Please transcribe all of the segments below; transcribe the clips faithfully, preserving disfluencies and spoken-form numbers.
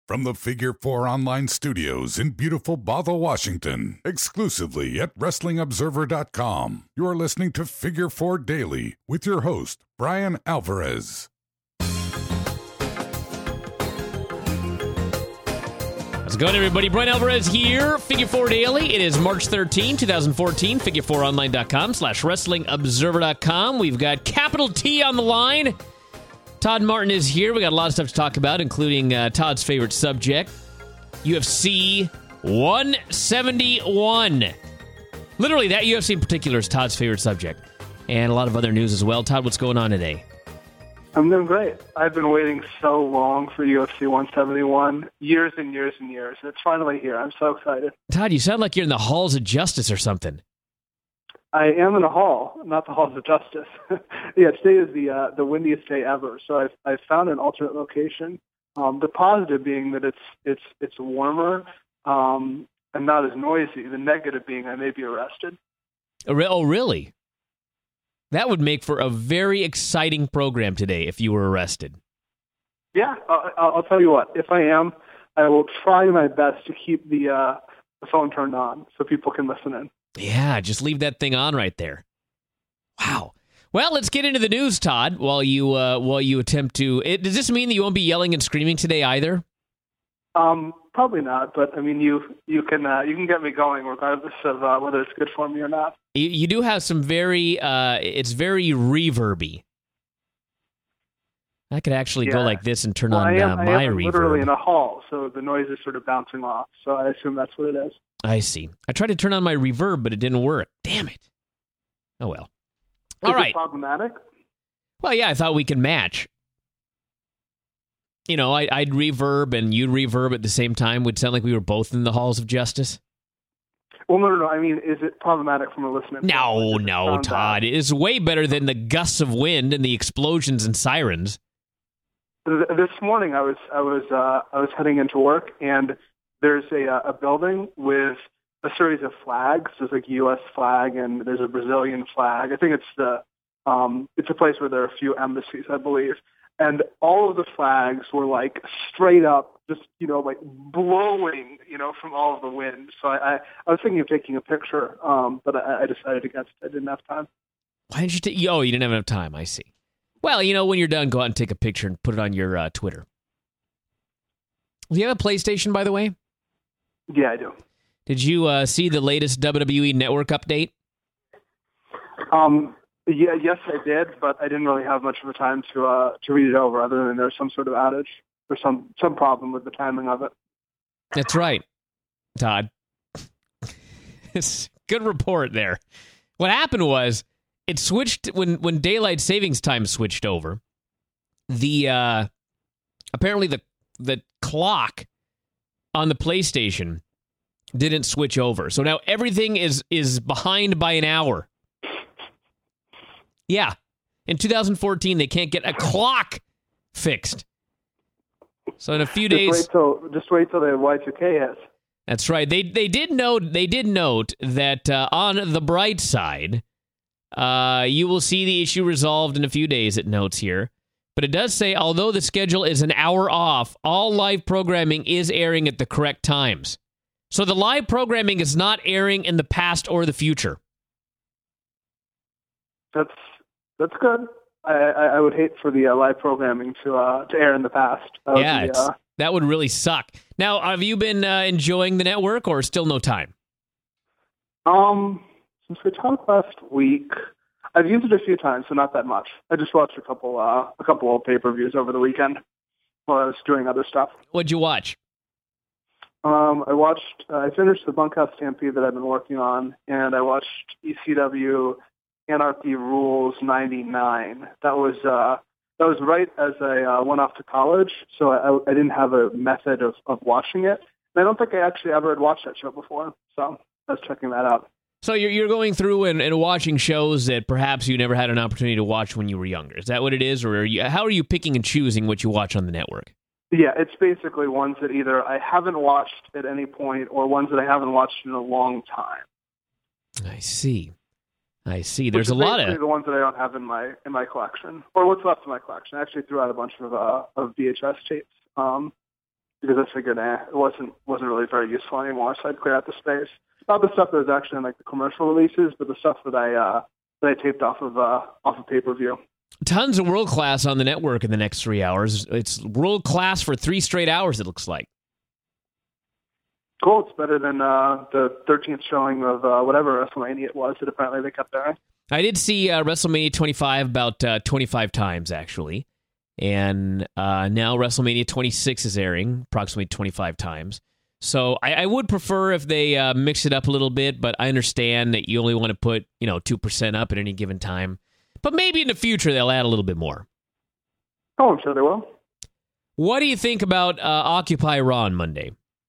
From the Figure Four Online Studios in beautiful Bothell, Washington, exclusively at Wrestling Observer dot com, you're listening to Figure Four Daily with your host, Brian Alvarez. How's it going, everybody? Brian Alvarez here, Figure Four Daily. It is March thirteenth, twenty fourteen, figure four online dot com slash wrestling observer dot com. We've got capital T on the line. Todd Martin is here. We got a lot of stuff to talk about, including uh, Todd's favorite subject, U F C one seventy-one. Literally, that U F C in particular is Todd's favorite subject. And a lot of other news as well. Todd, what's going on today? I'm doing great. I've been waiting so long for U F C one seventy-one, years and years and years. It's finally here. I'm so excited. Todd, you sound like you're in the halls of justice or something. I am in a hall, not the halls of justice. Yeah, today is the uh, the windiest day ever. So I've I've found an alternate location. Um, the positive being that it's it's it's warmer um, and not as noisy. The negative being I may be arrested. Oh, really? That would make for a very exciting program today if you were arrested. Yeah, I'll, I'll tell you what. If I am, I will try my best to keep the uh, the phone turned on so people can listen in. Yeah, just leave that thing on right there. Wow. Well, let's get into the news, Todd. While you uh, while you attempt to, it, does this mean that you won't be yelling and screaming today either? Um, probably not. But I mean, you you can uh, you can get me going regardless of uh, whether it's good for me or not. You, you do have some very, uh, it's very reverby. I could actually yeah. go like this and turn well, on I am, uh, I my am reverb. literally in a hall, so the noise is sort of bouncing off. So I assume that's what it is. I see. I tried to turn on my reverb, but it didn't work. Damn it. Oh, well. Is All right. it problematic? Well, yeah, I thought we could match. You know, I, I'd reverb and you'd reverb at the same time. Would sound like we were both in the halls of justice. Well, no, no, no. I mean, is it problematic from a listener? No, no, Todd. It is way better than the gusts of wind and the explosions and sirens. This morning, I was I was uh, I was heading into work, and there's a a building with a series of flags. There's like a U S flag, and there's a Brazilian flag. I think it's the um, it's a place where there are a few embassies, I believe. And all of the flags were like straight up, just you know, like blowing, you know, from all of the wind. So I I, I was thinking of taking a picture, um, but I, I decided against it. I didn't have time. Why did you take? Oh, you didn't have enough time. I see. Well, you know, when you're done, go out and take a picture and put it on your uh, Twitter. Do you have a PlayStation, by the way? Yeah, I do. Did you uh, see the latest W W E Network update? Um, yeah, yes, I did, but I didn't really have much of a time to uh, to read it over, other than there's some sort of outage or some some problem with the timing of it. That's right, Todd. It's good report there. What happened was it switched when when daylight savings time switched over. The uh, apparently the the clock on the PlayStation didn't switch over. So now everything is is behind by an hour. Yeah. In two thousand fourteen, they can't get a clock fixed. So in a few just days... Wait till, just wait till the Y two K hits. That's right. They they did note, they did note that uh, on the bright side, uh, you will see the issue resolved in a few days, it notes here. But it does say, although the schedule is an hour off, all live programming is airing at the correct times. So the live programming is not airing in the past or the future. That's that's good. I, I, I would hate for the uh, live programming to uh, to air in the past. That yeah, would be, it's, uh, that would really suck. Now, have you been uh, enjoying the network, or still no time? Um, since we talked last week, I've used it a few times, so not that much. I just watched a couple uh, a couple of pay-per-views over the weekend while I was doing other stuff. What'd you watch? Um, I watched. Uh, I finished the Bunkhouse Stampede that I've been working on, and I watched E C W Anarchy Rules ninety-nine. That was uh, that was right as I uh, went off to college, so I, I didn't have a method of, of watching it. And I don't think I actually ever had watched that show before, so I was checking that out. So you're you're going through and, and watching shows that perhaps you never had an opportunity to watch when you were younger. Is that what it is, or are you, how are you picking and choosing what you watch on the network? Yeah, it's basically ones that either I haven't watched at any point or ones that I haven't watched in a long time. I see. I see. There's Which a is lot basically of the ones that I don't have in my in my collection, or what's left in my collection. I actually threw out a bunch of uh, of V H S tapes um, because I figured eh, it wasn't wasn't really very useful anymore, so I'd clear out the space. Not the stuff that was actually in like the commercial releases, but the stuff that I uh, that I taped off of uh, off of pay-per-view. Tons of world class on the network in the next three hours. It's world class for three straight hours, it looks like. Cool. It's better than uh, the thirteenth showing of uh, whatever WrestleMania it was that apparently they kept airing. I did see uh, WrestleMania twenty-five about uh, twenty-five times, actually. And uh, now WrestleMania twenty-six is airing approximately twenty-five times. So I, I would prefer if they uh, mix it up a little bit, but I understand that you only want to put, you know, two percent up at any given time. But maybe in the future they'll add a little bit more. Oh, I'm sure they will. What do you think about uh, Occupy Raw on Monday?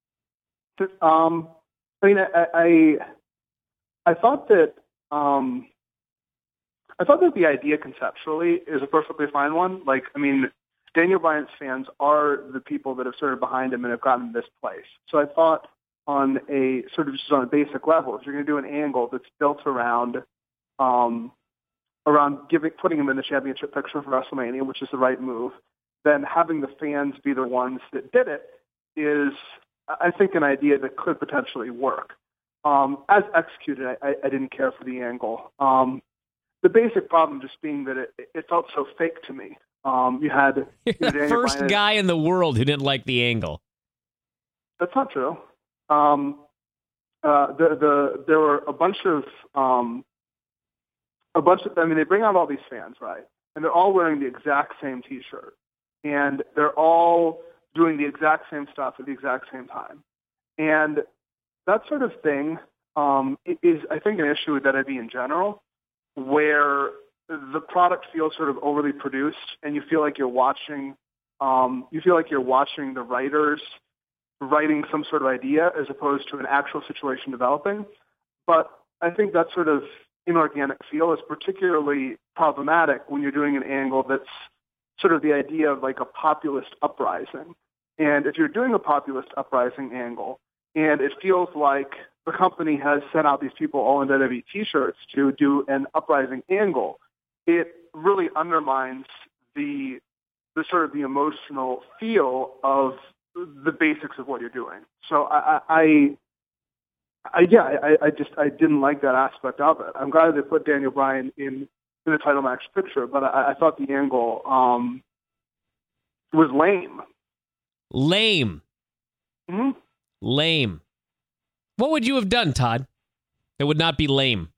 Um, I mean, I, I, I thought that, um, I thought that the idea conceptually is a perfectly fine one. Like, I mean, Daniel Bryan's fans are the people that have sort of behind him and have gotten this place. So I thought on a sort of just on a basic level, if you're going to do an angle that's built around, um, around giving, putting him in the championship picture for WrestleMania, which is the right move, then having the fans be the ones that did it is, I think, an idea that could potentially work. Um, as executed, I, I didn't care for the angle. Um, the basic problem just being that it, it felt so fake to me. Um, you had You're you know, the Daniel first Bryan. guy in the world who didn't like the angle. That's not true. Um, uh, the the there were a bunch of um, a bunch of. I mean, they bring out all these fans, right? And they're all wearing the exact same T-shirt, and they're all doing the exact same stuff at the exact same time. And that sort of thing um, is, I think, an issue with W W E in general, where the product feels sort of overly produced, and you feel like you're watching, um, you feel like you're watching the writers writing some sort of idea as opposed to an actual situation developing. But I think that sort of inorganic feel is particularly problematic when you're doing an angle that's sort of the idea of like a populist uprising. And if you're doing a populist uprising angle, and it feels like the company has sent out these people all in W W E T-shirts to do an uprising angle, it really undermines the the sort of the emotional feel of the basics of what you're doing. So I, I, I yeah, I, I just I didn't like that aspect of it. I'm glad they put Daniel Bryan in in the title match picture, but I, I thought the angle um, was lame. Lame. Mm-hmm. Lame. What would you have done, Todd? It would not be lame.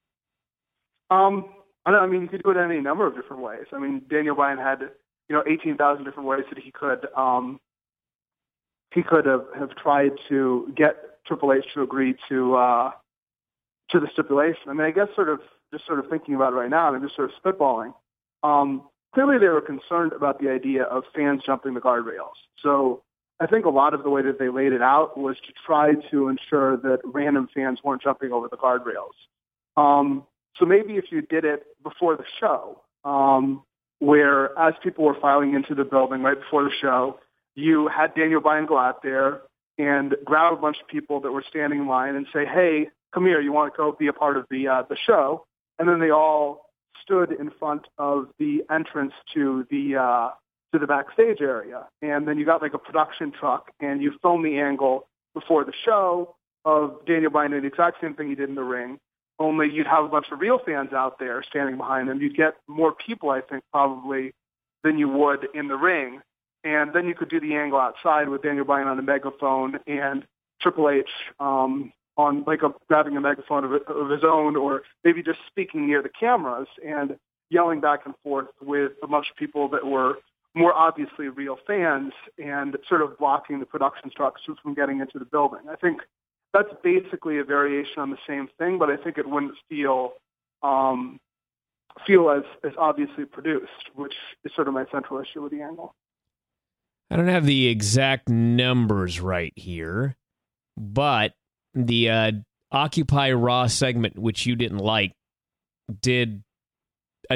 Um, I, don't, I mean, you could do it in any number of different ways. I mean, Daniel Bryan had, you know, eighteen thousand different ways that he could um, he could have, have tried to get Triple H to agree to uh, to the stipulation. I mean, I guess sort of just sort of thinking about it right now, and just sort of spitballing. Um, clearly, they were concerned about the idea of fans jumping the guardrails. So I think a lot of the way that they laid it out was to try to ensure that random fans weren't jumping over the guardrails. Um, so maybe if you did it before the show, um, where as people were filing into the building right before the show, you had Daniel Bryan go out there and grab a bunch of people that were standing in line and say, hey, come here, you want to go be a part of the uh, the show? And then they all stood in front of the entrance to the uh, to the backstage area. And then you got like a production truck and you film the angle before the show of Daniel Bryan doing the exact same thing he did in the ring, only you'd have a bunch of real fans out there standing behind him. You'd get more people, I think, probably than you would in the ring. And then you could do the angle outside with Daniel Bryan on a megaphone and Triple H um, on like a, grabbing a megaphone of, of his own, or maybe just speaking near the cameras and yelling back and forth with a bunch of people that were more obviously real fans and sort of blocking the production trucks from getting into the building. I think that's basically a variation on the same thing, but I think it wouldn't feel um, feel as, as obviously produced, which is sort of my central issue with the angle. I don't have the exact numbers right here, but the uh, Occupy Raw segment, which you didn't like, did a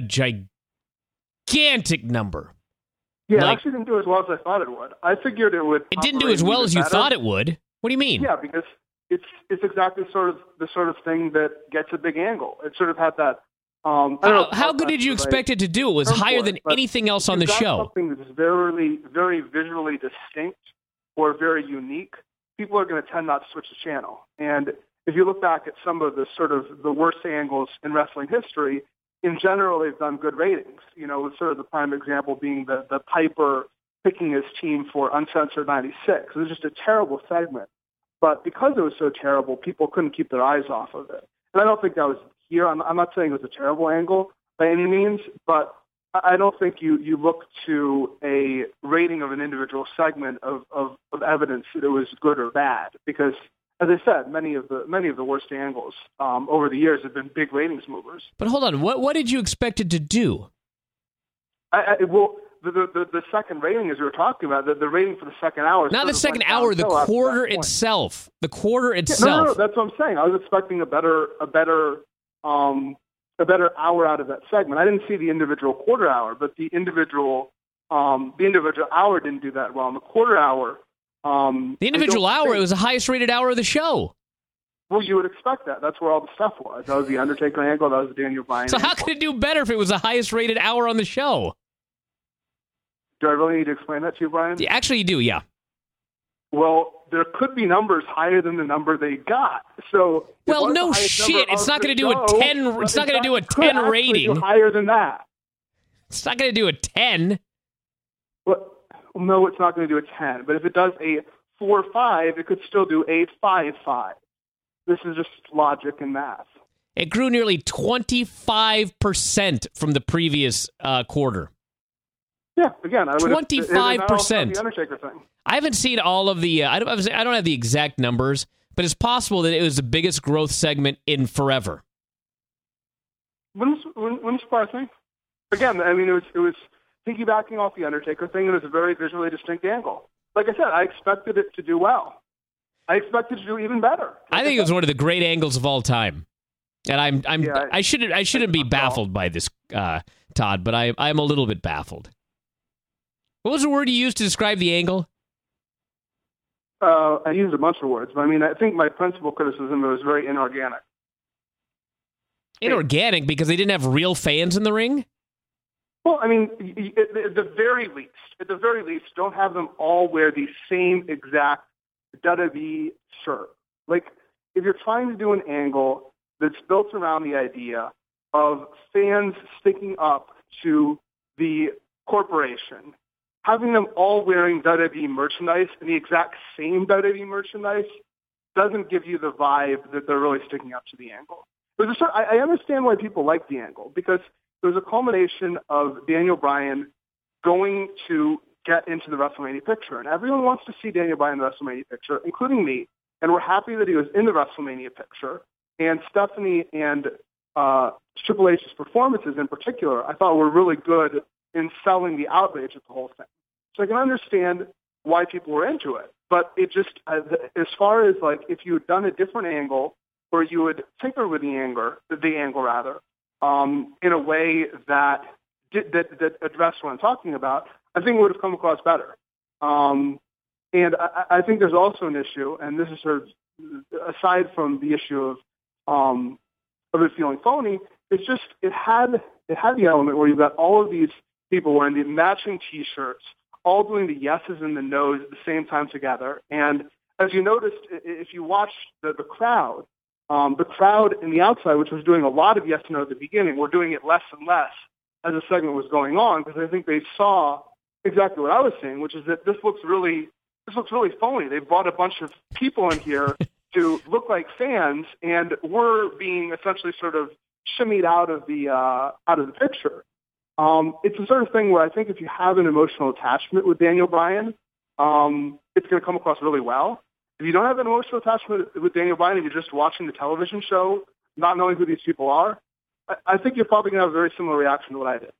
gigantic number. Yeah, like, it actually didn't do as well as I thought it would. I figured it would. It didn't do as well as you better. thought it would. What do you mean? Yeah, because it's it's exactly sort of the sort of thing that gets a big angle. It sort of had that. Um, I don't how know how good did you expect it to do? It was higher than it, anything else on the got show. Something that's very very visually distinct or very unique, people are going to tend not to switch the channel. And if you look back at some of the sort of the worst angles in wrestling history, in general, they've done good ratings. You know, with sort of the prime example being the, the Piper picking his team for Uncensored ninety-six. It was just a terrible segment. But because it was so terrible, people couldn't keep their eyes off of it. And I don't think that was here. I'm, I'm not saying it was a terrible angle by any means, but I don't think you, you look to a rating of an individual segment of, of, of evidence that it was good or bad. Because, as I said, many of the many of the worst angles um, over the years have been big ratings movers. But hold on, what what did you expect it to do? I, I, well, the, the the second rating, as we were talking about, the, the rating for the second hour. Not the second hour, the quarter itself. The quarter itself. Yeah, no, no, no, that's what I'm saying. I was expecting a better a better um, a better hour out of that segment. I didn't see the individual quarter hour, but the individual um, the individual hour didn't do that well. And the quarter hour. Um, the individual hour, think, it was the highest rated hour of the show. Well, you would expect that. That's where all the stuff was. That was the Undertaker angle. That was the Daniel Bryan So angle. how could it do better if it was the highest rated hour on the show? Do I really need to explain that to you, Brian? Yeah, actually, you do, yeah. Well, there could be numbers higher than the number they got. So, well, no shit. It's not going to do a ten. It's not going to do a ten rating. Higher than that. It's not going to do a ten. Well, no, it's not going to do a ten. But if it does a four five, it could still do a five five. This is just logic and math. It grew nearly twenty-five percent from the previous uh, quarter. Yeah, again, I would twenty-five percent. The Undertaker thing. I haven't seen all of the. Uh, I don't. I don't have the exact numbers, but it's possible that it was the biggest growth segment in forever. Wouldn't wouldn't surprise me. Again, I mean, it was it was piggybacking off the Undertaker thing, and it was a very visually distinct angle. Like I said, I expected it to do well. I expected it to do even better. Like I think I it was one of the great angles of all time, and I'm I'm yeah, I, I shouldn't I shouldn't be baffled by this, uh, Todd, but I I'm a little bit baffled. What was the word you used to describe the angle? Uh, I used a bunch of words, but I mean, I think my principal criticism was very inorganic. Inorganic because they didn't have real fans in the ring? Well, I mean, at the very least, at the very least, don't have them all wear the same exact W W E shirt. Like, if you're trying to do an angle that's built around the idea of fans sticking up to the corporation, having them all wearing W W E merchandise and the exact same W W E merchandise doesn't give you the vibe that they're really sticking up to the angle. It was a, I understand why people like the angle, because it was a culmination of Daniel Bryan going to get into the WrestleMania picture. And everyone wants to see Daniel Bryan in the WrestleMania picture, including me. And we're happy that he was in the WrestleMania picture. And Stephanie and uh, Triple H's performances in particular, I thought were really good in selling the outrage of the whole thing. So I can understand why people were into it. But it just, uh, as far as like if you had done a different angle, or you would tinker with the angle, the angle rather, um, in a way that, did, that that addressed what I'm talking about, I think it would have come across better. Um, and I, I think there's also an issue, and this is sort of aside from the issue of um, of it feeling phony. It's just it had it had the element where you've got all of these people wearing the matching T-shirts, all doing the yeses and the nos at the same time together. And as you noticed, if you watch the, the crowd, um, the crowd in the outside, which was doing a lot of yes and no at the beginning, were doing it less and less as the segment was going on, because I think they saw exactly what I was saying, which is that this looks really this looks really phony. They brought a bunch of people in here to look like fans, and we're being essentially sort of shimmied out of the uh, out of the picture. Um, it's the sort of thing where I think if you have an emotional attachment with Daniel Bryan, um, it's going to come across really well. If you don't have an emotional attachment with Daniel Bryan and you're just watching the television show, not knowing who these people are, I, I think you're probably going to have a very similar reaction to what I did.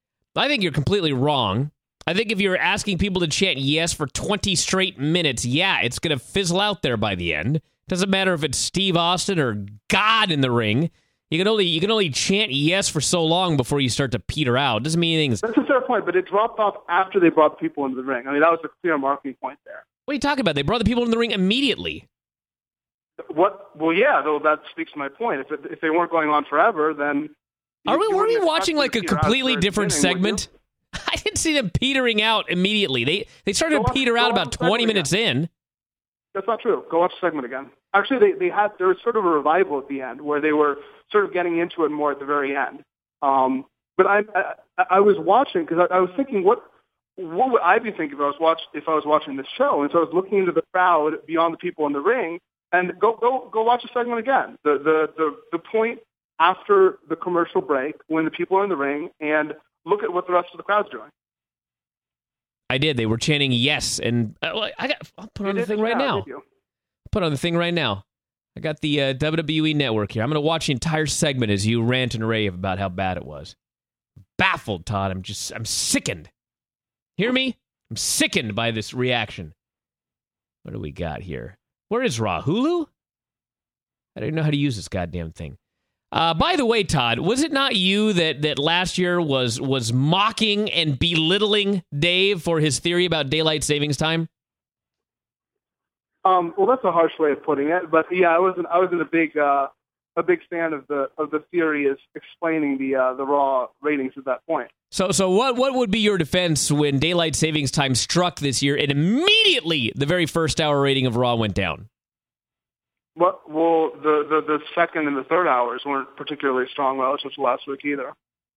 I think you're completely wrong. I think if you're asking people to chant yes for twenty straight minutes, yeah, it's going to fizzle out there by the end. Doesn't matter if it's Steve Austin or God in the ring. You can only you can only chant yes for so long before you start to peter out. Doesn't mean anything's... That's a fair point, but it dropped off after they brought people into the ring. I mean, that was a clear marketing point there. What are you talking about? They brought the people in the ring immediately. What? Well, yeah, though that speaks to my point. If it, if they weren't going on forever, then... Are we, were we watching like a completely different segment? I didn't see them petering out immediately. They they started to peter out about twenty minutes in. That's not true. Go watch the segment again. Actually, they, they had there was sort of a revival at the end where they were sort of getting into it more at the very end. Um, but I, I I was watching because I, I was thinking, what what would I be thinking if I was watch if I was watching this show? And so I was looking into the crowd beyond the people in the ring, and go go go watch the segment again. The the the the point after the commercial break when the people are in the ring, and look at what the rest of the crowd's doing. I did. They were chanting yes, and uh, I got. I'll put on the thing right now. Put on the thing right now. I got the uh, W W E Network here. I'm going to watch the entire segment as you rant and rave about how bad it was. Baffled, Todd. I'm just, I'm sickened. Hear me? I'm sickened by this reaction. What do we got here? Where is Raw? Hulu? I don't know how to use this goddamn thing. Uh, by the way, Todd, was it not you that, that last year was was mocking and belittling Dave for his theory about daylight savings time? Um, well, that's a harsh way of putting it, but yeah, I wasn't. I wasn't a big, uh, a big fan of the of the theory as explaining the uh, the Raw ratings at that point. So, so what what would be your defense when daylight savings time struck this year, and immediately the very first hour rating of Raw went down? Well, well, the, the, the second and the third hours weren't particularly strong relative to last week either.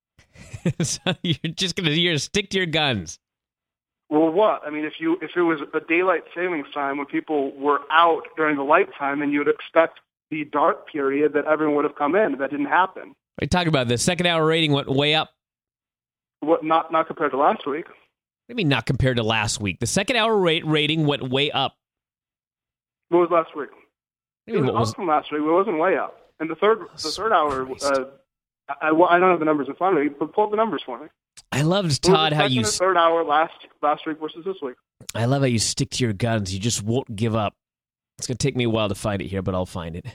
So you're just gonna you're gonna stick to your guns. Well, what? I mean, if you if it was a daylight savings time when people were out during the light time, then you would expect the dark period that everyone would have come in. That didn't happen. What are you talking about? The second hour rating went way up. What? Not not compared to last week. What do you mean not compared to last week? The second hour rate rating went way up. What was last week? What do you mean, it was, what was up from last week. It wasn't way up. And the third the third hour, uh, I, I don't have the numbers in front of me, but pull up the numbers for me. I loved, Todd, how you... The third hour last last week versus this week. I love how you stick to your guns. You just won't give up. It's going to take me a while to find it here, but I'll find it.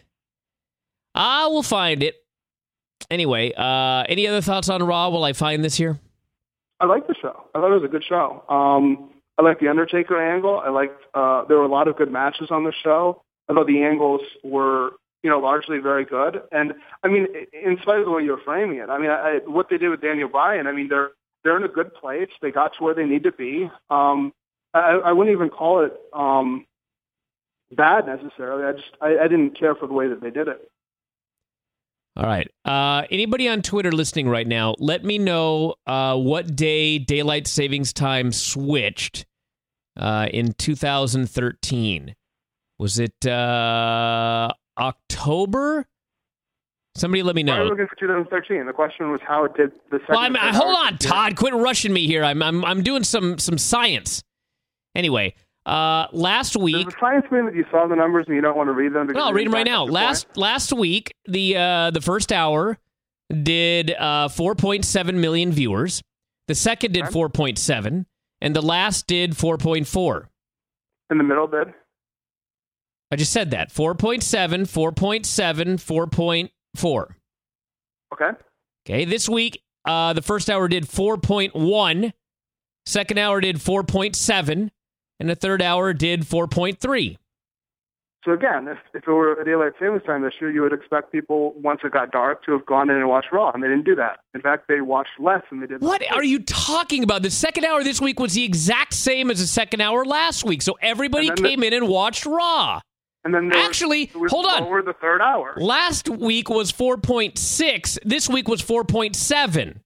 I will find it. Anyway, uh, any other thoughts on Raw while I find this here? I liked the show. I thought it was a good show. Um, I liked the Undertaker angle. I liked... Uh, there were a lot of good matches on the show. I thought the angles were... you know, largely very good. And, I mean, in spite of the way you're framing it, I mean, I, what they did with Daniel Bryan, I mean, they're they're in a good place. They got to where they need to be. Um, I, I wouldn't even call it um, bad necessarily. I just, I, I didn't care for the way that they did it. All right. Uh, anybody on Twitter listening right now, let me know uh, what day daylight savings time switched uh, in two thousand thirteen. Was it... Uh, October? Somebody let me know. I was looking for two thousand thirteen. The question was how it did the second. Well, I'm, I, hold on, Todd. Quit rushing me here. I'm I'm I'm doing some some science. Anyway, uh, last week. Does the science mean that you saw the numbers and you don't want to read them? No, I'll read them right now. Last point? last week, the uh, the first hour did uh, four point seven million viewers. The second did okay. four point seven, and the last did four point four. In the middle did. I just said that. four point seven, four point seven, four point four. Okay. Okay, this week, uh, the first hour did four point one, second hour did four point seven, and the third hour did four point three. So again, if, if it were a daylight savings time this year, you would expect people, once it got dark, to have gone in and watched Raw, and they didn't do that. In fact, they watched less than they did last What week. are you talking about? The second hour this week was the exact same as the second hour last week, so everybody came the, in and watched Raw. And then Actually, was, was hold on. Lower the third hour. Last week was four point six. This week was four point seven.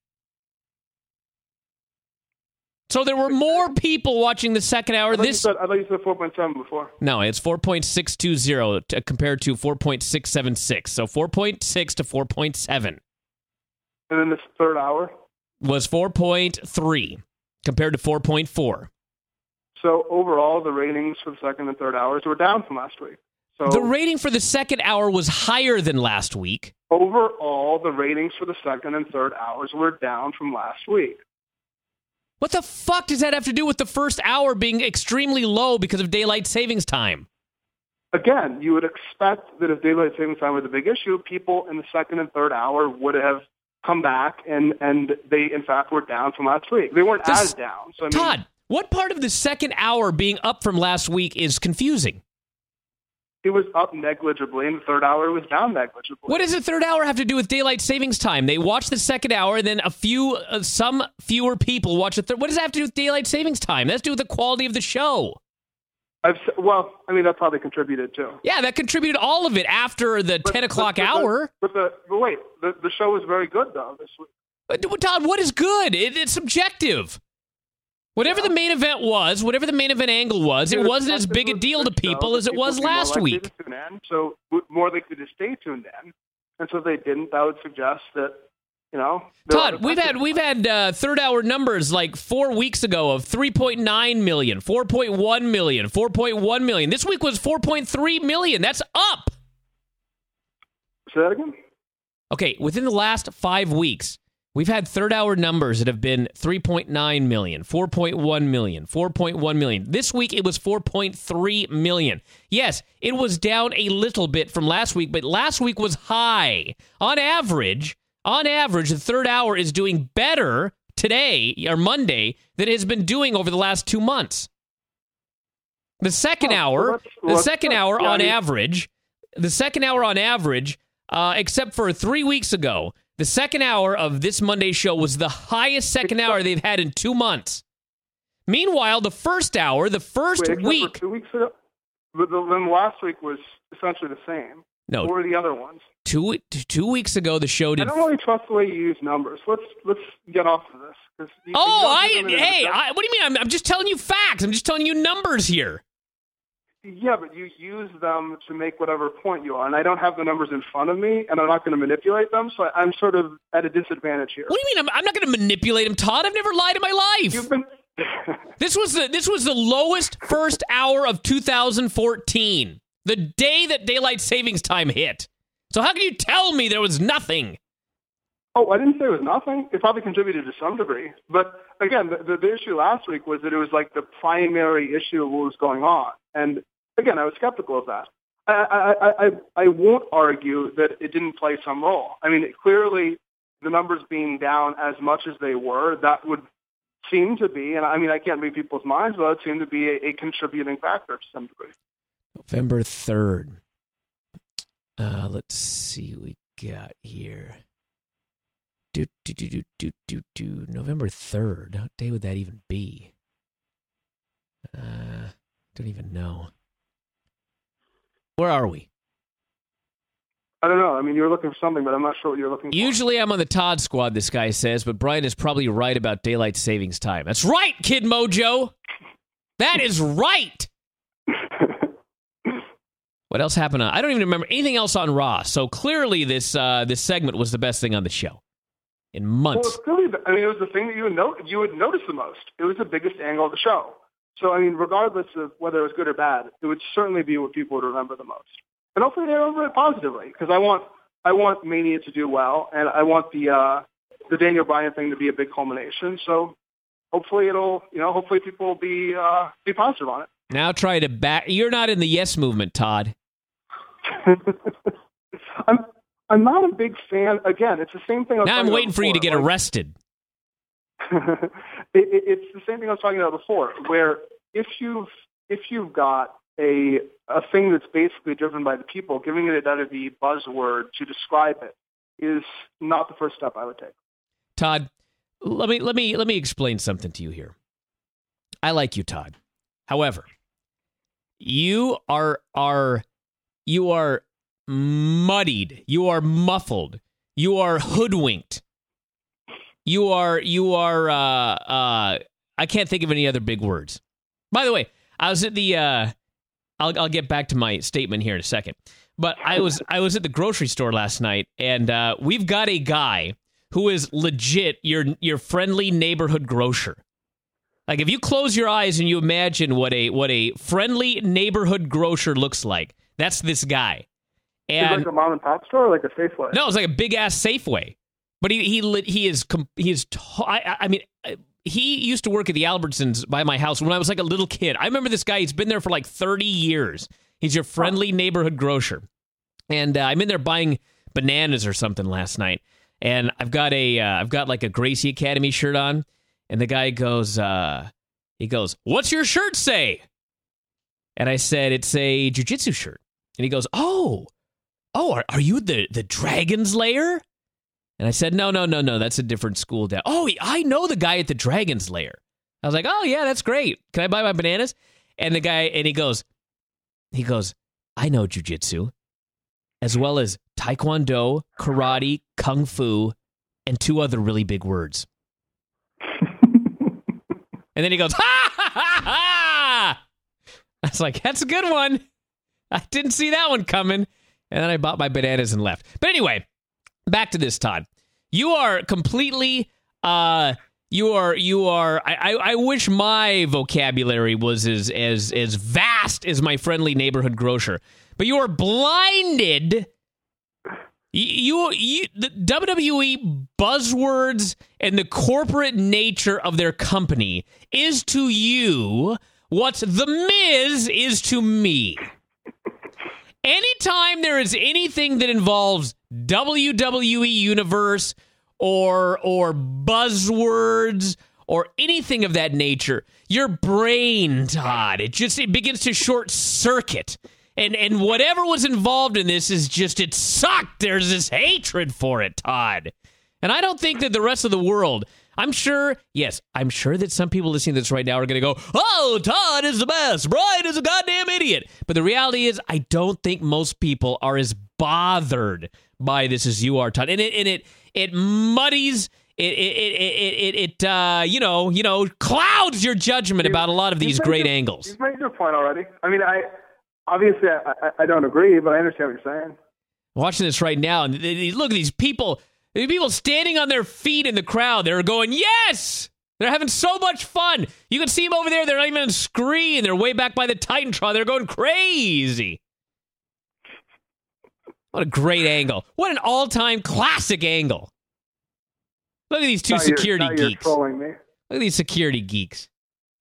So there were more people watching the second hour. I thought, this you, said, I thought you said four point seven before. No, it's four point six two zero to, compared to four point six seven six. So four point six to four point seven. And then this third hour? Was four point three compared to four point four. So overall, the ratings for the second and third hours were down from last week. So the rating for the second hour was higher than last week. Overall, the ratings for the second and third hours were down from last week. What the fuck does that have to do with the first hour being extremely low because of daylight savings time? Again, you would expect that if daylight savings time were the big issue, people in the second and third hour would have come back, and, and they, in fact, were down from last week. They weren't this, as down. So I mean, Todd, what part of the second hour being up from last week is confusing? it was up negligibly, and the third hour was down negligibly. What does the third hour have to do with daylight savings time? They watch the second hour, and then a few, uh, some fewer people watch the third. What does that have to do with daylight savings time? That's to do with the quality of the show. I've, well, I mean, that probably contributed too. Yeah, that contributed all of it after the but, ten o'clock but, but, hour. But, the, but wait, the, the show was very good, though, this week. But, Todd, what is good? It, it's subjective. Whatever the main event was, whatever the main event angle was, it wasn't as big a deal to people as it was last week. So more likely to stay tuned in, and so if they didn't, that would suggest that, you know. Todd, we've had we've had uh, third hour numbers like four weeks ago of three point nine million, four point one million, four point one million. This week was four point three million. That's up. Say that again. Okay, within the last five weeks. We've had third-hour numbers that have been three point nine million, four point one million, four point one million. This week, it was four point three million. Yes, it was down a little bit from last week, but last week was high. On average, on average, the third hour is doing better today, or Monday, than it has been doing over the last two months. The second oh, hour, well, well, the second hour yeah, on I mean, average, the second hour on average, uh, except for three weeks ago, the second hour of this Monday show was the highest second hour they've had in two months. Meanwhile, the first hour, the first Wait, week... Two weeks ago? But the, then last week was essentially the same. No. What were the other ones? Two two weeks ago, the show did... I don't really trust the way you use numbers. Let's let's get off of this. You, oh, you I... Hey, I, what do you mean? I'm, I'm just telling you facts. I'm just telling you numbers here. Yeah, but you use them to make whatever point you are, and I don't have the numbers in front of me, and I'm not going to manipulate them, so I'm sort of at a disadvantage here. What do you mean? I'm, I'm not going to manipulate them, Todd. I've never lied in my life. You've been... this was the this was the lowest first hour of two thousand fourteen, the day that daylight savings time hit. So how can you tell me there was nothing? Oh, I didn't say it was nothing. It probably contributed to some degree, but again, the, the, the issue last week was that it was like the primary issue of what was going on, and again, I was skeptical of that. I, I, I, I won't argue that it didn't play some role. I mean, clearly, the numbers being down as much as they were, that would seem to be, and I mean, I can't read people's minds, but it seemed to be a, a contributing factor to some degree. November third. Uh, let's see what we got here. Do, do, do, do, do, do, do. November third. What day would that even be? Uh, don't even know. Where are we? I don't know. I mean, you were looking for something, but I'm not sure what you're looking for. Usually I'm on the Todd squad, this guy says, but Brian is probably right about daylight savings time. That's right, Kid Mojo. That is right. What else happened on? I don't even remember anything else on Raw. So clearly this uh, this segment was the best thing on the show in months. Well, it's clearly, I mean, it was the thing that you would, note, you would notice the most. It was the biggest angle of the show. So, I mean, regardless of whether it was good or bad, it would certainly be what people would remember the most. And hopefully they remember it positively, because I want I want Mania to do well, and I want the uh, the Daniel Bryan thing to be a big culmination. So hopefully it'll, you know, hopefully people will be, uh, be positive on it. Now try to back... You're not in the yes movement, Todd. I'm, I'm not a big fan. Again, it's the same thing I was Now I'm talking waiting about for you to before. get Like, arrested. it, it, it's the same thing I was talking about before, where if you've if you've got a a thing that's basically driven by the people, giving it another the buzzword to describe it is not the first step I would take. Todd, let me let me let me explain something to you here. I like you, Todd. However, you are are you are muddied. You are muffled. You are hoodwinked. You are, you are, uh, uh, I can't think of any other big words. By the way, I was at the, uh, I'll, I'll get back to my statement here in a second. But I was, I was at the grocery store last night, and uh, we've got a guy who is legit your, your friendly neighborhood grocer. Like, if you close your eyes and you imagine what a, what a friendly neighborhood grocer looks like, that's this guy. And is it like a mom and pop store or like a Safeway? No, it's like a big ass Safeway. But he he he is he is I I mean he used to work at the Albertsons by my house when I was like a little kid. I remember this guy. He's been there for like thirty years. He's your friendly neighborhood grocer, and uh, I'm in there buying bananas or something last night, and I've got a uh, I've got like a Gracie Academy shirt on, and the guy goes uh, he goes, "What's your shirt say?" And I said, "It's a jiu-jitsu shirt." And he goes, oh, oh, are, are you the, the Dragon's Lair? And I said, no, no, no, no, that's a different school, Dad. Oh, I know the guy at the Dragon's Lair. I was like, oh, yeah, that's great. Can I buy my bananas? And the guy, and he goes, he goes, I know jiu-jitsu, as well as taekwondo, karate, kung fu, and two other really big words. And then he goes, ha, ha, ha, ha! I was like, that's a good one. I didn't see that one coming. And then I bought my bananas and left. But anyway, back to this, Todd. You are completely, uh, you are, you are, I, I, I wish my vocabulary was as, as, as vast as my friendly neighborhood grocer. But you are blinded. You, you, the W W E buzzwords and the corporate nature of their company is to you what The Miz is to me. Anytime there is anything that involves W W E Universe or or buzzwords or anything of that nature, your brain, Todd, it just it begins to short circuit. And and whatever was involved in this is just, it sucked. There's this hatred for it, Todd. And I don't think that the rest of the world, I'm sure, yes, I'm sure that some people listening to this right now are going to go, oh, Todd is the best. Brian is a goddamn idiot. But the reality is, I don't think most people are as bothered by this as you are, Todd. And it and it it muddies, it it it it, it uh, you know, you know, clouds your judgment about a lot of these great your, angles. You've made your point already. I mean, I obviously I, I, I don't agree, but I understand what you're saying. Watching this right now, and look at these people. People standing on their feet in the crowd. They're going, yes! They're having so much fun. You can see them over there. They're not even on screen. They're way back by the Titantron. They're going crazy. What a great angle. What an all-time classic angle. Look at these two now security you're, now geeks. You're trolling me. Look at these security geeks.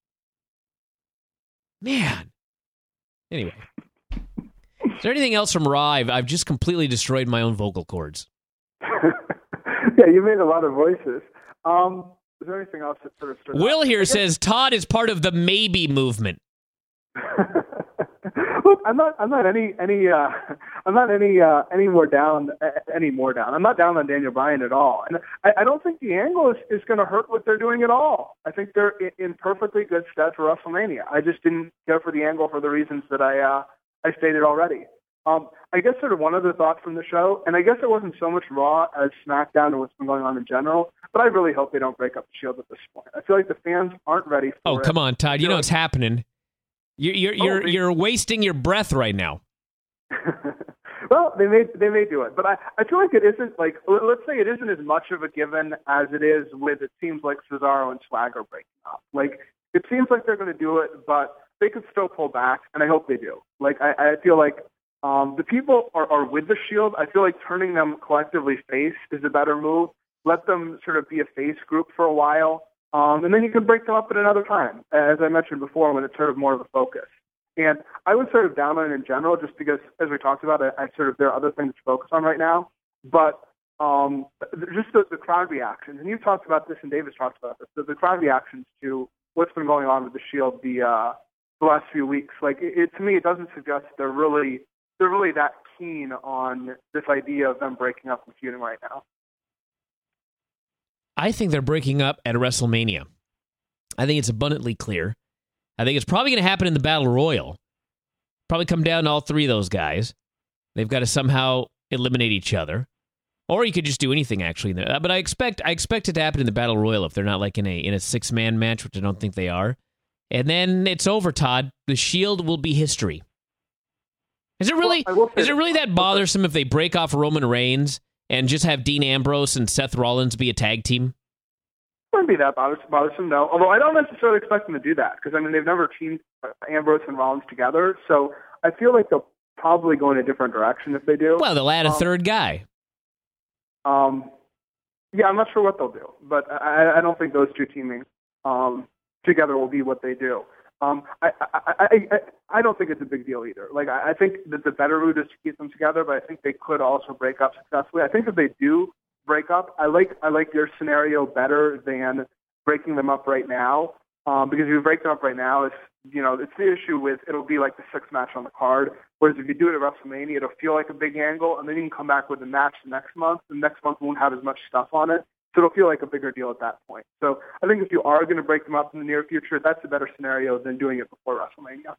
Man. Anyway. Is there anything else from Raw? I've, I've just completely destroyed my own vocal cords. Yeah, you made a lot of voices. Um, is there anything else that sort of stood Will out? here says Todd is part of the maybe movement. Look, I'm not. I'm not any. Any. Uh, I'm not any. Uh, any more down. Uh, any more down. I'm not down on Daniel Bryan at all. And I, I don't think the angle is, is going to hurt what they're doing at all. I think they're in, in perfectly good stead for WrestleMania. I just didn't care for the angle for the reasons that I uh, I stated already. Um, I guess sort of one other thought from the show, and I guess it wasn't so much Raw as SmackDown and what's been going on in general, but I really hope they don't break up the Shield at this point. I feel like the fans aren't ready for oh, it. Oh, come on, Todd. You know like... what's happening. You're you're oh, you're, they... you're wasting your breath right now. Well, they may they may do it, but I, I feel like it isn't like let's say it isn't as much of a given as it is with it seems like Cesaro and Swagger breaking up. Like it seems like they're going to do it, but they could still pull back, and I hope they do. Like I, I feel like. Um, the people are, are with the Shield. I feel like turning them collectively face is a better move. Let them sort of be a face group for a while, um, and then you can break them up at another time, as I mentioned before, when it's sort of more of a focus. And I was sort of down on it in general just because, as we talked about, I, I sort of there are other things to focus on right now. But um, just the, the crowd reactions, and you've talked about this and David's talked about this, the, the crowd reactions to what's been going on with the Shield the, uh, the last few weeks. Like it, it, to me, it doesn't suggest they're really... they're really that keen on this idea of them breaking up and feuding right now. I think they're breaking up at WrestleMania. I think it's abundantly clear. I think it's probably going to happen in the Battle Royal. Probably come down to all three of those guys. They've got to somehow eliminate each other. Or you could just do anything, actually. But I expect I expect it to happen in the Battle Royal if they're not like in a in a six-man match, which I don't think they are. And then it's over, Todd. The Shield will be history. Is it really well, is it really that bothersome if they break off Roman Reigns and just have Dean Ambrose and Seth Rollins be a tag team? It wouldn't be that bothersome, bothersome, no. Although I don't necessarily expect them to do that because, I mean, they've never teamed Ambrose and Rollins together. So I feel like they'll probably go in a different direction if they do. Well, they'll add a um, third guy. Um, yeah, I'm not sure what they'll do, but I, I don't think those two teaming um, together will be what they do. Um, I, I, I, I, I don't think it's a big deal either. Like, I, I think that the better route is to keep them together, but I think they could also break up successfully. I think if they do break up, I like I like your scenario better than breaking them up right now. Um, because if you break them up right now, it's, you know, it's the issue with it'll be like the sixth match on the card. Whereas if you do it at WrestleMania, it'll feel like a big angle, and then you can come back with a match the next month. The next month won't have as much stuff on it, so it'll feel like a bigger deal at that point. So I think if you are going to break them up in the near future, that's a better scenario than doing it before WrestleMania.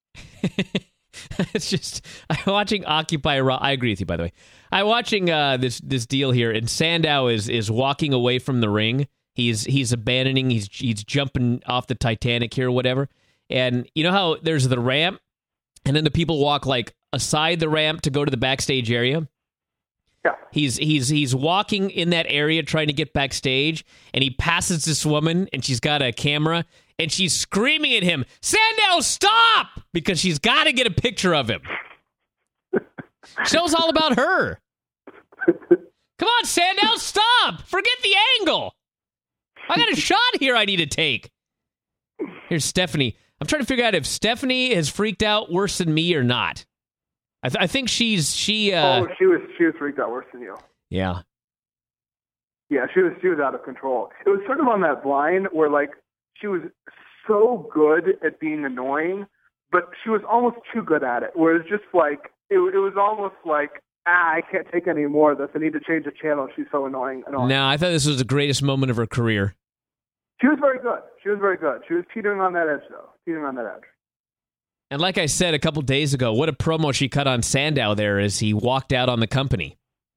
It's just I'm watching Occupy Raw. I agree with you, by the way. I'm watching uh, this this deal here, and Sandow is is walking away from the ring. He's he's abandoning. He's he's jumping off the Titanic here, or whatever. And you know how there's the ramp, and then the people walk like aside the ramp to go to the backstage area. Yeah. He's he's he's walking in that area trying to get backstage, and he passes this woman, and she's got a camera, and she's screaming at him, "Sandow, stop!" Because she's got to get a picture of him. Show's all about her. Come on, Sandow, stop! Forget the angle. I got a shot here I need to take. Here's Stephanie. I'm trying to figure out if Stephanie has freaked out worse than me or not. I, th- I think she's she. Uh, oh, she was she was freaked out worse than you. Yeah. Yeah, she was she was out of control. It was sort of on that line where like she was so good at being annoying, but she was almost too good at it. Where it's just like it, it was almost like ah, I can't take any more of this. I need to change the channel. She's so annoying. annoying. No, I thought this was the greatest moment of her career. She was very good. She was very good. She was teetering on that edge, though. Teetering on that edge. And like I said a couple days ago, what a promo she cut on Sandow there as he walked out on the company.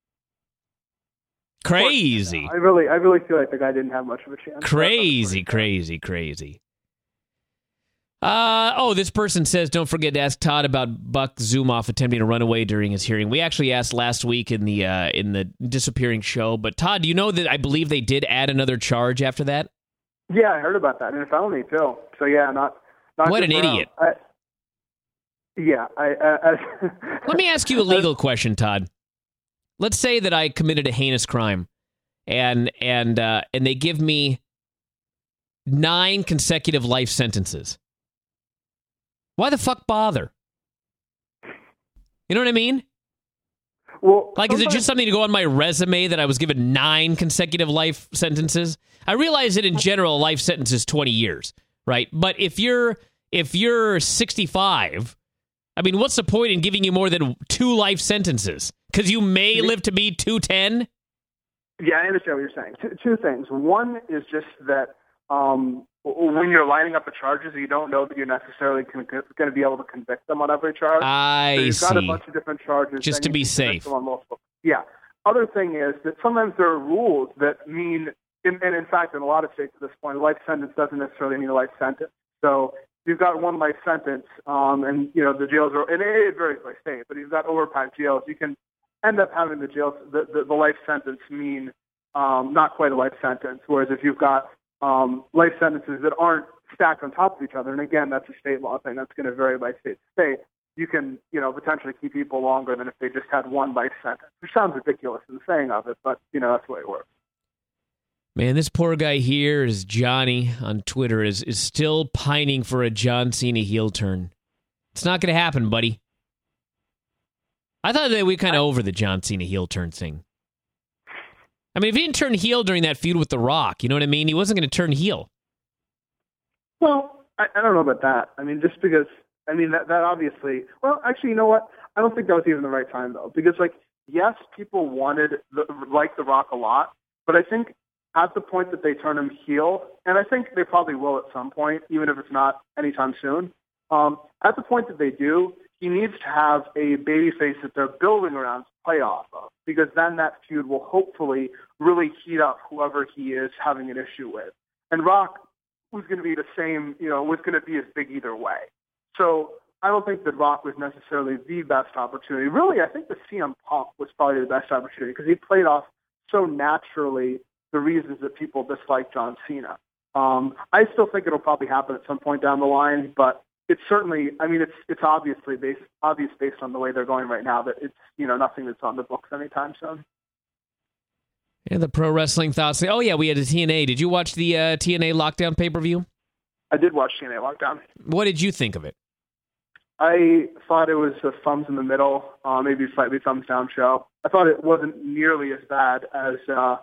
Crazy. I really, I really feel like the guy didn't have much of a chance. Crazy, crazy, crazy. Uh, oh, this person says, don't forget to ask Todd about Buck Zumhofe attempting to run away during his hearing. We actually asked last week in the uh, in the disappearing show. But Todd, do you know that I believe they did add another charge after that? Yeah, I heard about that. And a felony, too. So, yeah, not... not what an idiot. I, yeah. I, I, I Let me ask you a legal question, Todd. Let's say that I committed a heinous crime, and and uh, and they give me nine consecutive life sentences. Why the fuck bother? You know what I mean? Well, like, is it just something to go on my resume that I was given nine consecutive life sentences? I realize that in general, a life sentence is twenty years, right? But if you're if you're sixty-five, I mean, what's the point in giving you more than two life sentences? Because you may live to be two ten? Yeah, I understand what you're saying. Two, two things. One is just that um, when you're lining up the charges, you don't know that you're necessarily con- going to be able to convict them on every charge. I so you've see. got a bunch of different charges. Just to be safe. Yeah. Other thing is that sometimes there are rules that mean, and in fact, in a lot of states at this point, a life sentence doesn't necessarily mean a life sentence. So you've got one life sentence, um, and you know the jails are, and it varies by state, but you've got overpacked jails. You can end up having the jail, the, the, the life sentence mean um, not quite a life sentence. Whereas if you've got um, life sentences that aren't stacked on top of each other, and again, that's a state law thing. That's going to vary by state to state. You can, you know, potentially keep people longer than if they just had one life sentence, which sounds ridiculous in the saying of it, but you know that's the way it works. Man, this poor guy here is Johnny on Twitter is is still pining for a John Cena heel turn. It's not going to happen, buddy. I thought that we kind of over the John Cena heel turn thing. I mean, if he didn't turn heel during that feud with The Rock, you know what I mean? He wasn't going to turn heel. Well, I, I don't know about that. I mean, just because, I mean, that, that obviously, well, actually, you know what? I don't think that was even the right time, though. Because, like, yes, people wanted, the, like The Rock a lot, but I think at the point that they turn him heel, and I think they probably will at some point, even if it's not anytime soon, um, at the point that they do, he needs to have a babyface that they're building around to play off of, because then that feud will hopefully really heat up whoever he is having an issue with. And Rock was going to be the same, you know, was going to be as big either way. So I don't think that Rock was necessarily the best opportunity. Really, I think the C M Punk was probably the best opportunity because he played off so naturally the reasons that people dislike John Cena. Um, I still think it'll probably happen at some point down the line, but it's certainly, I mean, it's it's obviously based obvious based on the way they're going right now that it's, you know, nothing that's on the books anytime soon. Yeah, the pro wrestling thoughts. Oh yeah, we had a T N A. Did you watch the uh, T N A Lockdown pay per view? I did watch T N A Lockdown. What did you think of it? I thought it was a thumbs in the middle, uh, maybe slightly thumbs down show. I thought it wasn't nearly as bad as uh,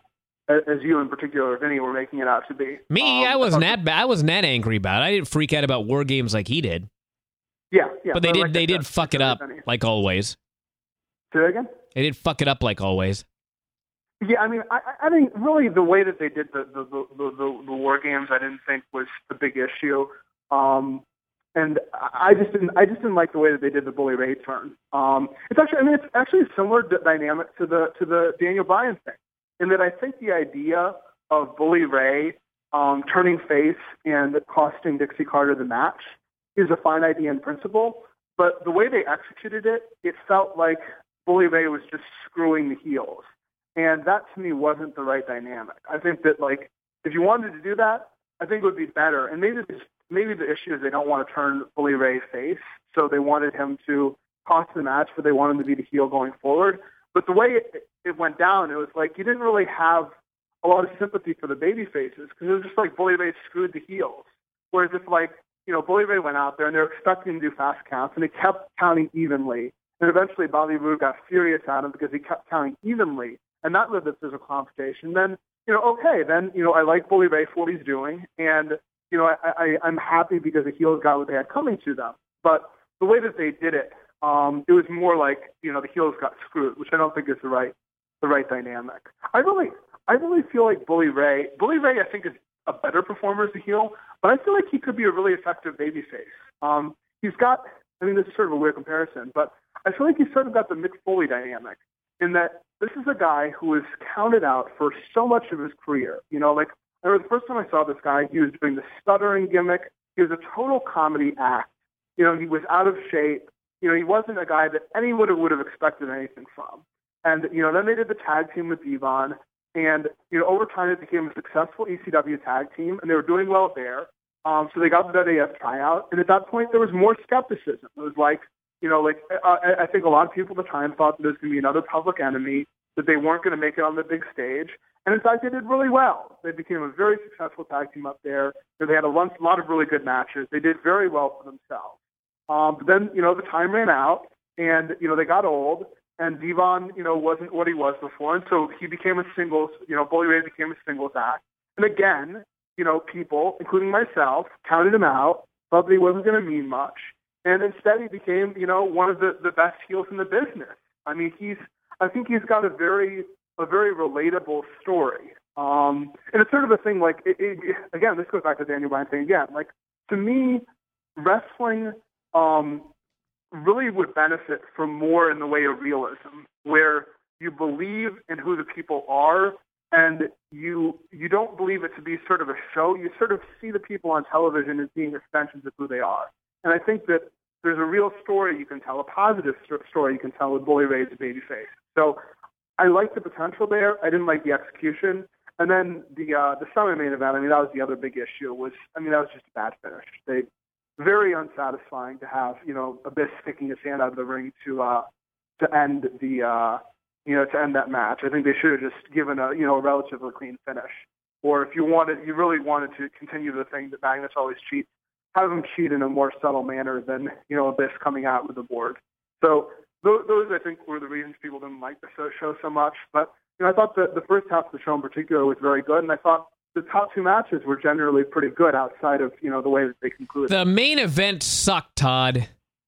as you in particular, Vinny, were making it out to be. Me, um, I wasn't I that bad. I wasn't that angry about it. I didn't freak out about war games like he did. Yeah, yeah. But they did like they I did said, fuck it up, Vinny. like always. Say that again? They did fuck it up like always. Yeah, I mean, I, I think really the way that they did the the, the, the, the the war games, I didn't think was the big issue. Um, and I just didn't I just didn't like the way that they did the Bully Ray turn. Um, it's actually I mean it's actually a similar d- dynamic to the to the Daniel Bryan thing, in that I think the idea of Bully Ray um, turning face and costing Dixie Carter the match is a fine idea in principle, but the way they executed it, it felt like Bully Ray was just screwing the heels. And that, to me, wasn't the right dynamic. I think that, like, if you wanted to do that, I think it would be better. And maybe this, maybe the issue is they don't want to turn Bully Ray face, so they wanted him to cost the match, but they wanted him to be the heel going forward. But the way it, it went down, it was like you didn't really have a lot of sympathy for the baby faces, because it was just like Bully Ray screwed the heels. Whereas if, like, you know, Bully Ray went out there and they were expecting to do fast counts, and they kept counting evenly. And eventually Bobby Roode got furious at him because he kept counting evenly and not led to physical confrontation. Then, you know, okay, then, you know, I like Bully Ray for what he's doing. And, you know, I, I, I'm happy because the heels got what they had coming to them. But the way that they did it, um, it was more like, you know, the heels got screwed, which I don't think is the right the right dynamic. I really I really feel like Bully Ray, Bully Ray I think is a better performer as a heel, but I feel like he could be a really effective babyface. Um, he's got, I mean, this is sort of a weird comparison, but I feel like he's sort of got the Mick Foley dynamic in that this is a guy who was counted out for so much of his career. You know, like, I remember the first time I saw this guy, he was doing the stuttering gimmick. He was a total comedy act. You know, he was out of shape. You know, he wasn't a guy that anyone would have expected anything from. And, you know, then they did the tag team with Devon. And, you know, over time it became a successful E C W tag team, and they were doing well there. Um, so they got the W W F tryout. And at that point, there was more skepticism. It was like, you know, like uh, I think a lot of people at the time thought that there was going to be another Public Enemy, that they weren't going to make it on the big stage. And in fact, they did really well. They became a very successful tag team up there. They had a lot of really good matches. They did very well for themselves. Um, but then, you know, the time ran out, and, you know, they got old, and Devon, you know, wasn't what he was before. And so he became a singles, you know, Bully Ray became a singles act. And again, you know, people, including myself, counted him out, thought that he wasn't going to mean much. And instead he became, you know, one of the, the best heels in the business. I mean, he's, I think he's got a very, a very relatable story. Um, and it's sort of a thing like, it, it, again, this goes back to the Daniel Bryan thing again. Like, to me, wrestling um, really would benefit from more in the way of realism, where you believe in who the people are, and you you don't believe it to be sort of a show. You sort of see the people on television as being extensions of who they are. And I think that there's a real story you can tell, a positive story you can tell with Bully Ray as a babyface. So I like the potential there. I didn't like the execution. And then the uh, the semi-main event, I mean, that was the other big issue. Was I mean, that was just a bad finish. They very unsatisfying to have, you know, Abyss sticking his hand out of the ring to uh, to end the uh, you know to end that match. I think they should have just given a you know a relatively clean finish. Or if you wanted, you really wanted to continue the thing that Magnus always cheats, have him cheat in a more subtle manner than you know Abyss coming out with the board. So those, those I think were the reasons people didn't like the show so much. But you know, I thought that the first half of the show in particular was very good, and I thought the top two matches were generally pretty good outside of, you know, the way that they concluded. The main event sucked, Todd.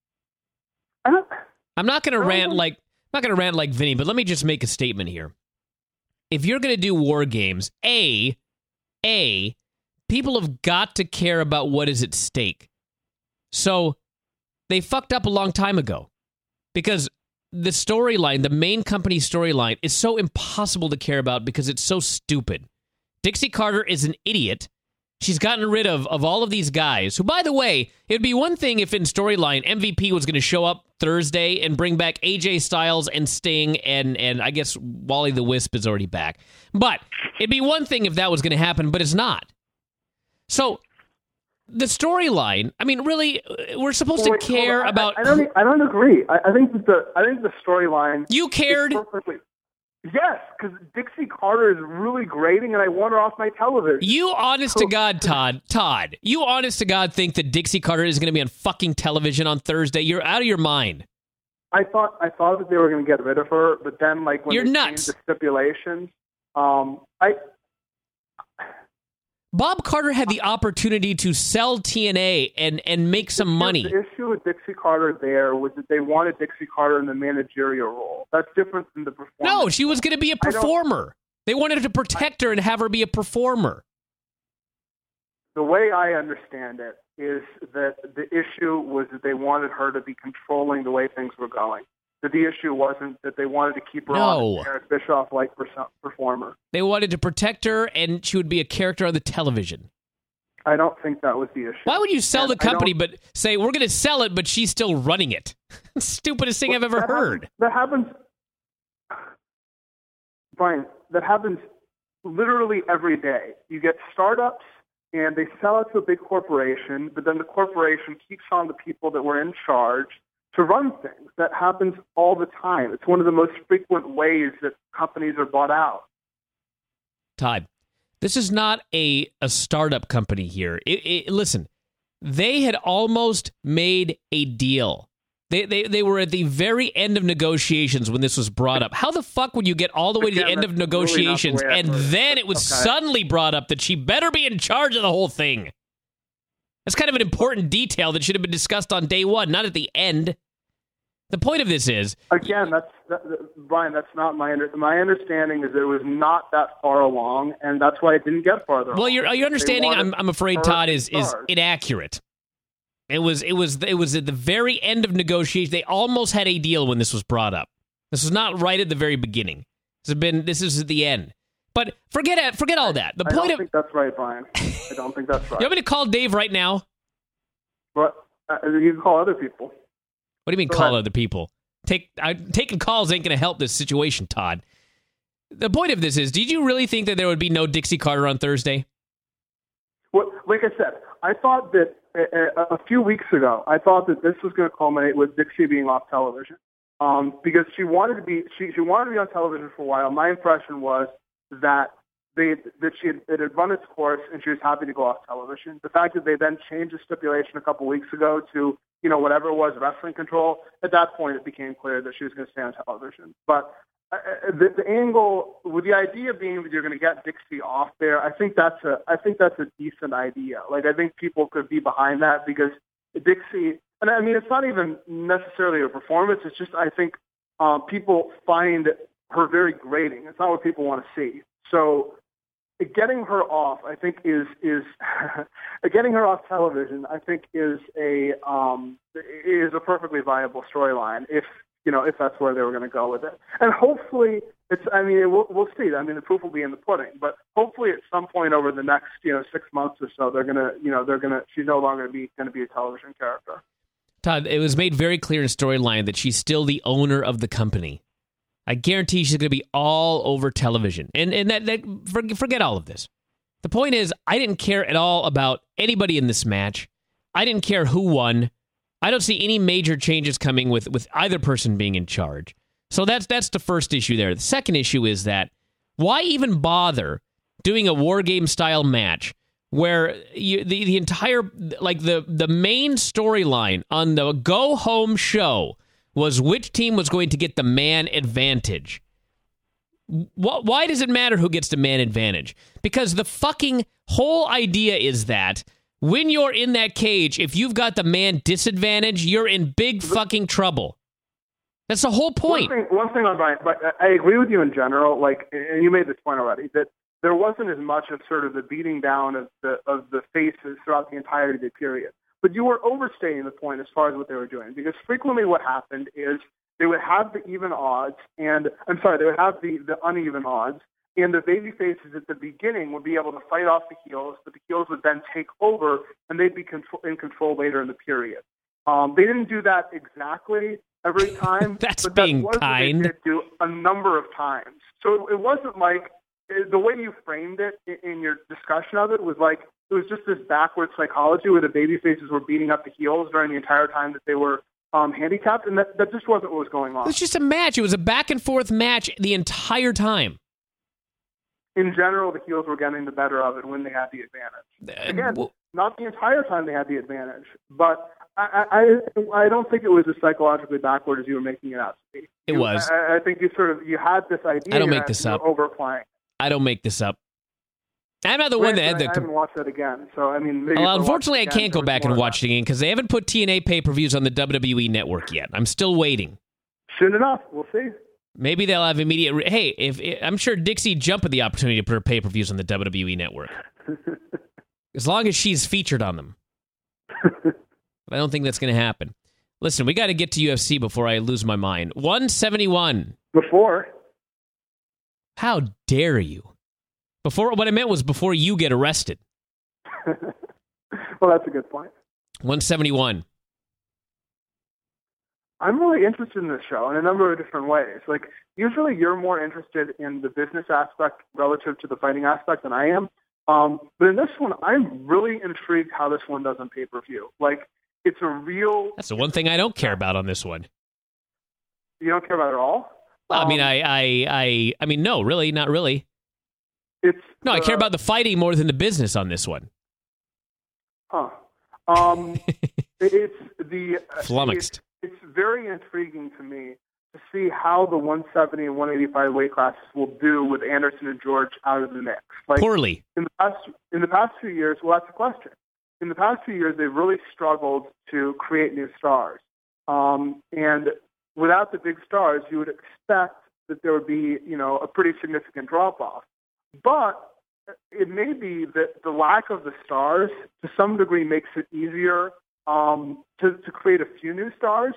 I don't, I'm not going to rant like I'm not going to rant like Vinny, but let me just make a statement here. If you're going to do war games, A, A, people have got to care about what is at stake. So they fucked up a long time ago because the storyline, the main company storyline, is so impossible to care about because it's so stupid. Dixie Carter is an idiot. She's gotten rid of, of all of these guys, who, by the way, it would be one thing if in storyline M V P was going to show up Thursday and bring back A J Styles and Sting, and, and I guess Wally the Wisp is already back. But it'd be one thing if that was going to happen, but it's not. So the storyline, I mean, really, we're supposed well, wait, to care I, about... I, I, don't, I don't agree. I, I think that the I think the storyline... You cared? Yes, because Dixie Carter is really grating, and I want her off my television. You honest to God, Todd, Todd, you honest to God think that Dixie Carter is going to be on fucking television on Thursday? You're out of your mind. I thought I thought that they were going to get rid of her, but then, like, when You're they nuts. changed the stipulations, um, I Bob Carter had the opportunity to sell T N A and, and make some money. The issue with Dixie Carter there was that they wanted Dixie Carter in the managerial role. That's different than the performance. No, she was going to be a performer. They wanted to protect I, her and have her be a performer. The way I understand it is that the issue was that they wanted her to be controlling the way things were going. That the issue wasn't that they wanted to keep her no. on as Eric Bischoff-like performer. They wanted to protect her, and she would be a character on the television. I don't think that was the issue. Why would you sell and the company but say, we're going to sell it, but she's still running it? Stupidest thing well, I've ever that heard. Happens, that happens, Brian, that happens literally every day. You get startups, and they sell it to a big corporation, but then the corporation keeps on the people that were in charge to run things. That happens all the time. It's one of the most frequent ways that companies are bought out. Todd, this is not a, a startup company here. It, it, listen, they had almost made a deal. They, they they were at the very end of negotiations when this was brought up. How the fuck would you get all the way to Again, the end of that's negotiations really not the way I and put it. then it was Okay. suddenly brought up that she better be in charge of the whole thing? That's kind of an important detail that should have been discussed on day one, not at the end. The point of this is... Again, that's that, that- Brian, that's not my under, my understanding is it was not that far along, and that's why it didn't get farther Well, along. your your understanding, wanted I'm I'm afraid, her Todd, is is stars. inaccurate. It was it was it was at the very end of negotiations. They almost had a deal when this was brought up. This was not right at the very beginning. This has been this is at the end. But forget it. Forget all that. The I point don't of think that's right, Brian. I don't think that's right. you want me to call Dave right now? But uh, you can call other people. What do you mean Go call ahead. other people? Take I, taking calls ain't going to help this situation, Todd. The point of this is, did you really think that there would be no Dixie Carter on Thursday? Well, like I said, I thought that uh, a few weeks ago, I thought that this was going to culminate with Dixie being off television, um, because she wanted to be she, she wanted to be on television for a while. My impression was that they that she had, it had run its course and she was happy to go off television. The fact that they then changed the stipulation a couple weeks ago to you know whatever it was, wrestling control. At that point, it became clear that she was going to stay on television, but. Uh, the, the angle, with the idea being that you're going to get Dixie off there, I think that's a, I think that's a decent idea. Like I think people could be behind that because Dixie, and I mean it's not even necessarily a performance. It's just I think um, people find her very grating. It's not what people want to see. So getting her off, I think is is getting her off television. I think is a um, is a perfectly viable storyline if. You know, if that's where they were going to go with it. And hopefully it's, I mean, we'll, we'll see. I mean, the proof will be in the pudding, but hopefully at some point over the next, you know, six months or so, they're going to, you know, they're going to, she's no longer be going to be a television character. Todd, it was made very clear in storyline that she's still the owner of the company. I guarantee she's going to be all over television. And and that, that forget all of this. The point is, I didn't care at all about anybody in this match. I didn't care who won. I don't see any major changes coming with, with either person being in charge. So that's that's the first issue there. The second issue is that why even bother doing a War Game style match where you, the, the entire, like the, the main storyline on the Go Home show was which team was going to get the man advantage. Why does it matter who gets the man advantage? Because the fucking whole idea is that when you're in that cage, if you've got the man disadvantage, you're in big fucking trouble. That's the whole point. One thing, one thing on Brian, but I agree with you in general. Like, and you made this point already that there wasn't as much of sort of the beating down of the of the faces throughout the entirety of the period. But you were overstating the point as far as what they were doing, because frequently what happened is they would have the even odds, and I'm sorry, they would have the the uneven odds. And the baby faces at the beginning would be able to fight off the heels, but the heels would then take over, and they'd be control, in control later in the period. Um, they didn't do that exactly every time. That's but being that was kind. What they did do a number of times. So it wasn't like the way you framed it in your discussion of it was like it was just this backward psychology where the baby faces were beating up the heels during the entire time that they were um, handicapped, and that, that just wasn't what was going on. It was just a match. It was a back and forth match the entire time. In general, the heels were getting the better of it when they had the advantage. Again, Uh, well, not the entire time they had the advantage, but I, I, I don't think it was as psychologically backward as you were making it out to be. It You- was. I, I think you sort of you had this idea. I don't make that this you were up. Overplaying. I don't make this up. I'm not the one that had the. I haven't watched that again, so I mean. Maybe well, unfortunately, I can't go back and watch it again because they haven't put T N A pay-per-views on the W W E Network yet. I'm still waiting. Soon enough, we'll see. Maybe they'll have immediate. Re- hey, if I'm sure Dixie jumped at the opportunity to put her pay-per-views on the W W E Network, as long as she's featured on them. But I don't think that's going to happen. Listen, we got to get to U F C before I lose my mind. one seventy-one. Before. How dare you? Before, what I meant was before you get arrested. Well, that's a good point. one seventy-one. I'm really interested in this show in a number of different ways. Like, usually you're more interested in the business aspect relative to the fighting aspect than I am. Um, but in this one, I'm really intrigued how this one does on pay-per-view. Like, it's a real... That's the one thing I don't care about on this one. You don't care about it at all? Well, um, I mean, I, I, I, I mean, no, really, not really. It's no, I uh, care about the fighting more than the business on this one. Huh. Um, it's the flummoxed. It's, it's very intriguing to me to see how the one seventy and one eighty-five weight classes will do with Anderson and George out of the mix. Like, poorly. In the past, in the past few years, well, that's the question. In the past few years, they've really struggled to create new stars. Um, and without the big stars, you would expect that there would be, you know, a pretty significant drop-off. But it may be that the lack of the stars, to some degree, makes it easier um, to, to create a few new stars,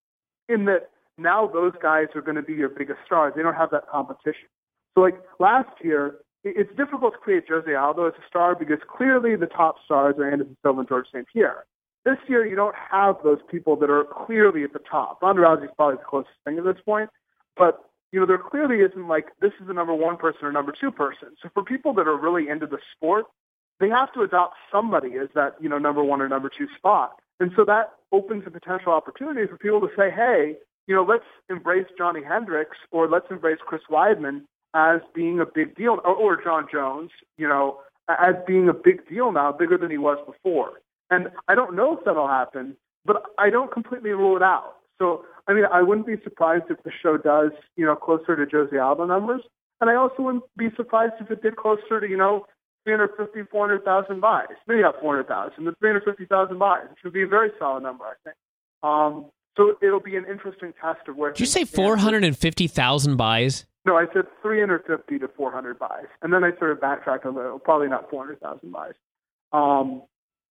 in that now those guys are going to be your biggest stars. They don't have that competition. So, like, last year, it's difficult to create Jose Aldo as a star because clearly the top stars are Anderson Silva and George Saint Pierre. This year, you don't have those people that are clearly at the top. Ronda Rousey is probably the closest thing at this point, but you know, there clearly isn't like, this is the number one person or number two person. So for people that are really into the sport, they have to adopt somebody as that, you know, number one or number two spot. And so that opens a potential opportunity for people to say, hey, you know, let's embrace Johnny Hendricks or let's embrace Chris Weidman as being a big deal, or, or John Jones, you know, as being a big deal now, bigger than he was before. And I don't know if that'll happen, but I don't completely rule it out. So, I mean, I wouldn't be surprised if the show does, you know, closer to Jose Aldo numbers. And I also wouldn't be surprised if it did closer to, you know, three hundred fifty, four hundred thousand buys. Maybe not four hundred thousand, but three hundred fifty thousand buys, which would be a very solid number, I think. Um, so it'll be an interesting test of where... Did you say four hundred fifty thousand buys? No, I said three hundred fifty to four hundred buys. And then I sort of backtracked a little, probably not four hundred thousand buys. Um,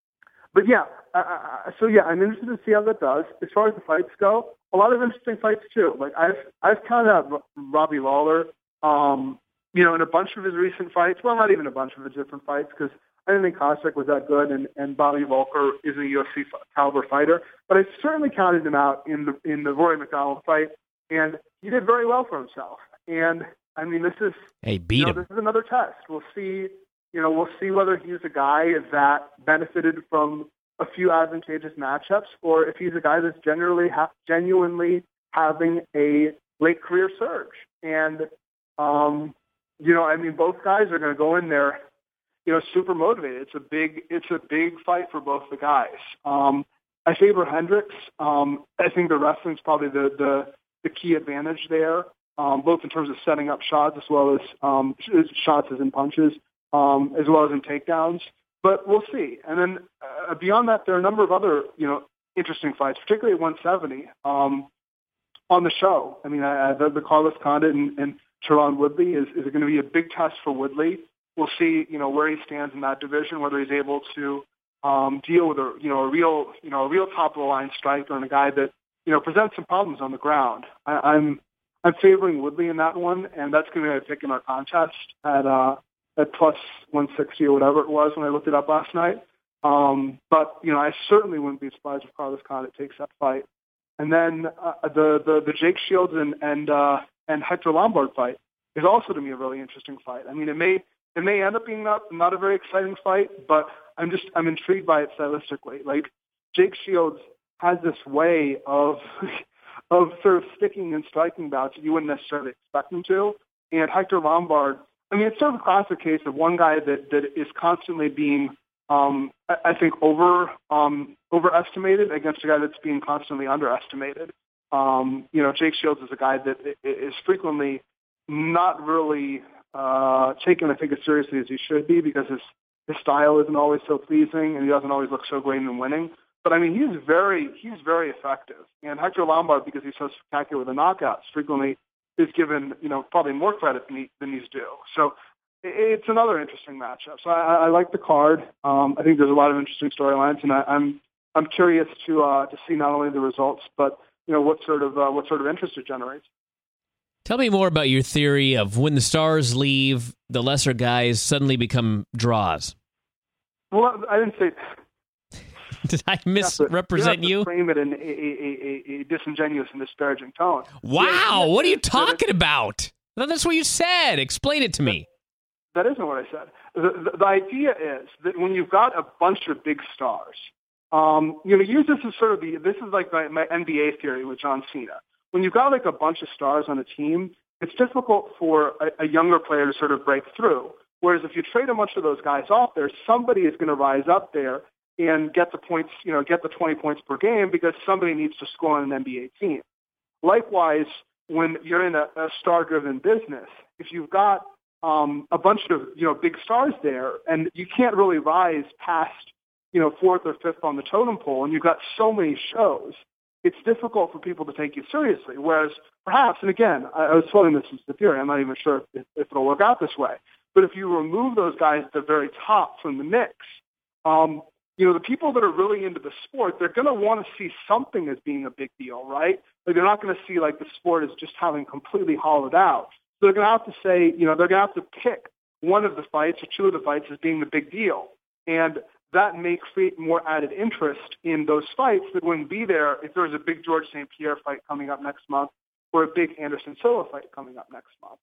but yeah, uh, so yeah, I'm interested to see how that does. As far as the fights go, a lot of interesting fights too. Like I've I've counted out Robbie Lawler, um, you know, in a bunch of his recent fights. Well, not even a bunch of his different fights because I didn't think Kostic was that good, and, and Bobby Volker isn't a U F C caliber fighter. But I certainly counted him out in the in the Rory McDonald fight, and he did very well for himself. And I mean, this is hey, beat you know, him. This is another test. We'll see. You know, we'll see whether he's a guy that benefited from a few advantageous matchups, or if he's a guy that's generally ha- genuinely having a late career surge. And um, you know, I mean, both guys are going to go in there, you know, super motivated. It's a big, it's a big fight for both the guys. Um, I favor Hendricks. Um, I think the wrestling's probably the the, the key advantage there. Um, both in terms of setting up shots as well as um, shots as in punches, um, as well as in takedowns. But we'll see. And then uh, beyond that, there are a number of other, you know, interesting fights, particularly at one seventy um, on the show. I mean, uh, the, the Carlos Condit and, and Tyron Woodley is, is going to be a big test for Woodley. We'll see, you know, where he stands in that division, whether he's able to um, deal with a, you know, a real, you know, a real top of the line striker and a guy that, you know, presents some problems on the ground. I, I'm I'm favoring Woodley in that one, and that's going to be a pick in our contest at uh, at plus one sixty or whatever it was when I looked it up last night. Um, but, you know, I certainly wouldn't be surprised if Carlos Condit takes that fight. And then uh, the, the the Jake Shields and and, uh, and Hector Lombard fight is also to me a really interesting fight. I mean, it may it may end up being not not a very exciting fight, but I'm just I'm intrigued by it stylistically. Like Jake Shields has this way of of sort of sticking and striking bouts that you wouldn't necessarily expect him to. And Hector Lombard, I mean, it's sort of a classic case of one guy that, that is constantly being, um, I, I think, over um, overestimated against a guy that's being constantly underestimated. Um, you know, Jake Shields is a guy that is frequently not really uh, taken, I think, as seriously as he should be because his, his style isn't always so pleasing and he doesn't always look so great in winning. But, I mean, he's very he's very effective. And Hector Lombard, because he's so spectacular with the knockouts, frequently is given, you know, probably more credit than, he, than he's due. So it's another interesting matchup. So I, I like the card. Um, I think there's a lot of interesting storylines, and I, I'm I'm curious to uh, to see not only the results, but you know what sort of uh, what sort of interest it generates. Tell me more about your theory of when the stars leave, the lesser guys suddenly become draws. Well, I didn't say. Did I misrepresent you? You have to frame it in a, a, a, a disingenuous and disparaging tone. Wow, what are you talking about? No, that's what you said. Explain it to me. That isn't what I said. The, the, the idea is that when you've got a bunch of big stars, um, you know, use this as sort of the, this is like my, my N B A theory with John Cena. When you've got like a bunch of stars on a team, it's difficult for a, a younger player to sort of break through. Whereas if you trade a bunch of those guys off there, somebody is going to rise up there and get the points, you know, get the twenty points per game because somebody needs to score on an N B A team. Likewise, when you're in a, a star-driven business, if you've got um, a bunch of, you know, big stars there and you can't really rise past, you know, fourth or fifth on the totem pole and you've got so many shows, it's difficult for people to take you seriously. Whereas perhaps, and again, I, I was floating this as the theory, I'm not even sure if, if it'll work out this way, but if you remove those guys at the very top from the mix, um, you know, the people that are really into the sport, they're going to want to see something as being a big deal, right? Like they're not going to see like the sport as just having completely hollowed out. So they're going to have to say, you know, they're going to have to pick one of the fights or two of the fights as being the big deal. And that may create more added interest in those fights that wouldn't be there if there was a big George Saint Pierre fight coming up next month or a big Anderson Silva fight coming up next month.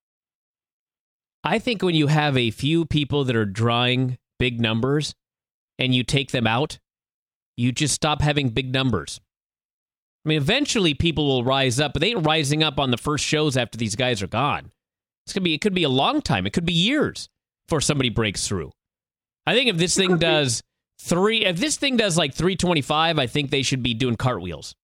I think when you have a few people that are drawing big numbers, and you take them out, you just stop having big numbers. I mean, eventually people will rise up, but they ain't rising up on the first shows after these guys are gone. It's gonna be, it could be a long time. It could be years before somebody breaks through. I think if this thing does three, if this thing does like three twenty-five, I think they should be doing cartwheels.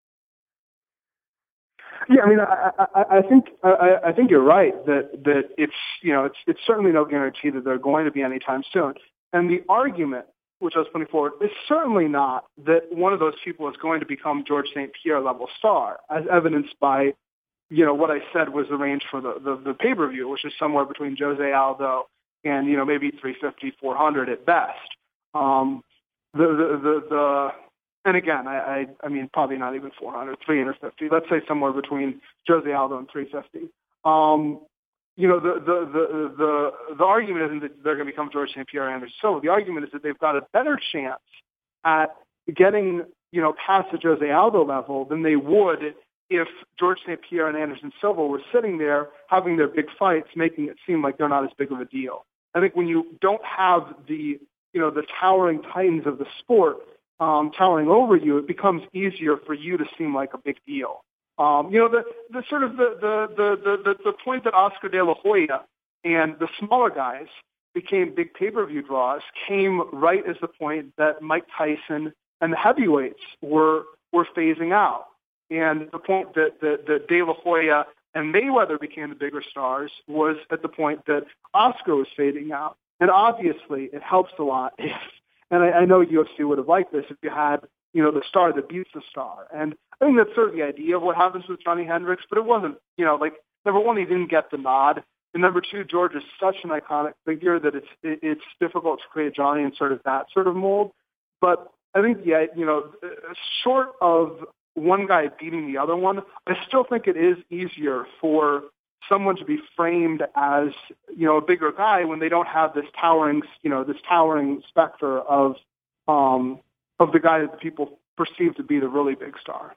Yeah, I mean, I, I, I think I, I think you're right that that it's you know it's it's certainly no guarantee that they're going to be anytime soon. And the argument, which I was putting forward, is certainly not that one of those people is going to become George Saint Pierre level star, as evidenced by, you know, what I said was the range for the, the, the pay-per-view, which is somewhere between Jose Aldo and, you know, maybe three fifty, four hundred at best. Um, the, the, the, the, and again, I, I, I mean, probably not even four hundred, three fifty. Let's say somewhere between Jose Aldo and three fifty. Um, You know, the, the, the, the, the argument isn't that they're going to become George Saint Pierre and Anderson Silva. The argument is that they've got a better chance at getting, you know, past the Jose Aldo level than they would if George Saint Pierre and Anderson Silva were sitting there having their big fights, making it seem like they're not as big of a deal. I think when you don't have the, you know, the towering titans of the sport um, towering over you, it becomes easier for you to seem like a big deal. Um, you know, the, the sort of the, the, the, the, the point that Oscar De La Hoya and the smaller guys became big pay-per-view draws came right as the point that Mike Tyson and the heavyweights were were phasing out. And the point that, that, that De La Hoya and Mayweather became the bigger stars was at the point that Oscar was fading out. And obviously it helps a lot if, and I, I know U F C would have liked this if you had, you know, the star that beats the star. And I think that's sort of the idea of what happens with Johnny Hendricks, but it wasn't, you know, like, number one, he didn't get the nod. And number two, George is such an iconic figure that it's it's difficult to create Johnny in sort of that sort of mold. But I think, yeah, you know, short of one guy beating the other one, I still think it is easier for someone to be framed as, you know, a bigger guy when they don't have this towering, you know, this towering specter of, um, of the guy that the people perceive to be the really big star.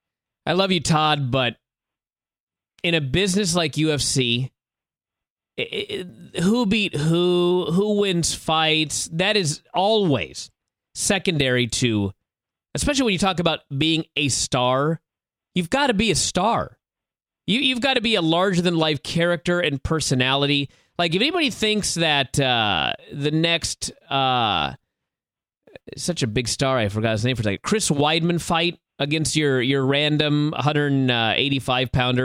I love you, Todd, but in a business like U F C, it, it, who beat who, who wins fights, that is always secondary to, especially when you talk about being a star, you've got to be a star. You, you've got to be a larger-than-life character and personality. Like, if anybody thinks that uh, the next... Uh, such a big star, I forgot his name for a second. Chris Weidman fight against your your random one eighty-five pounder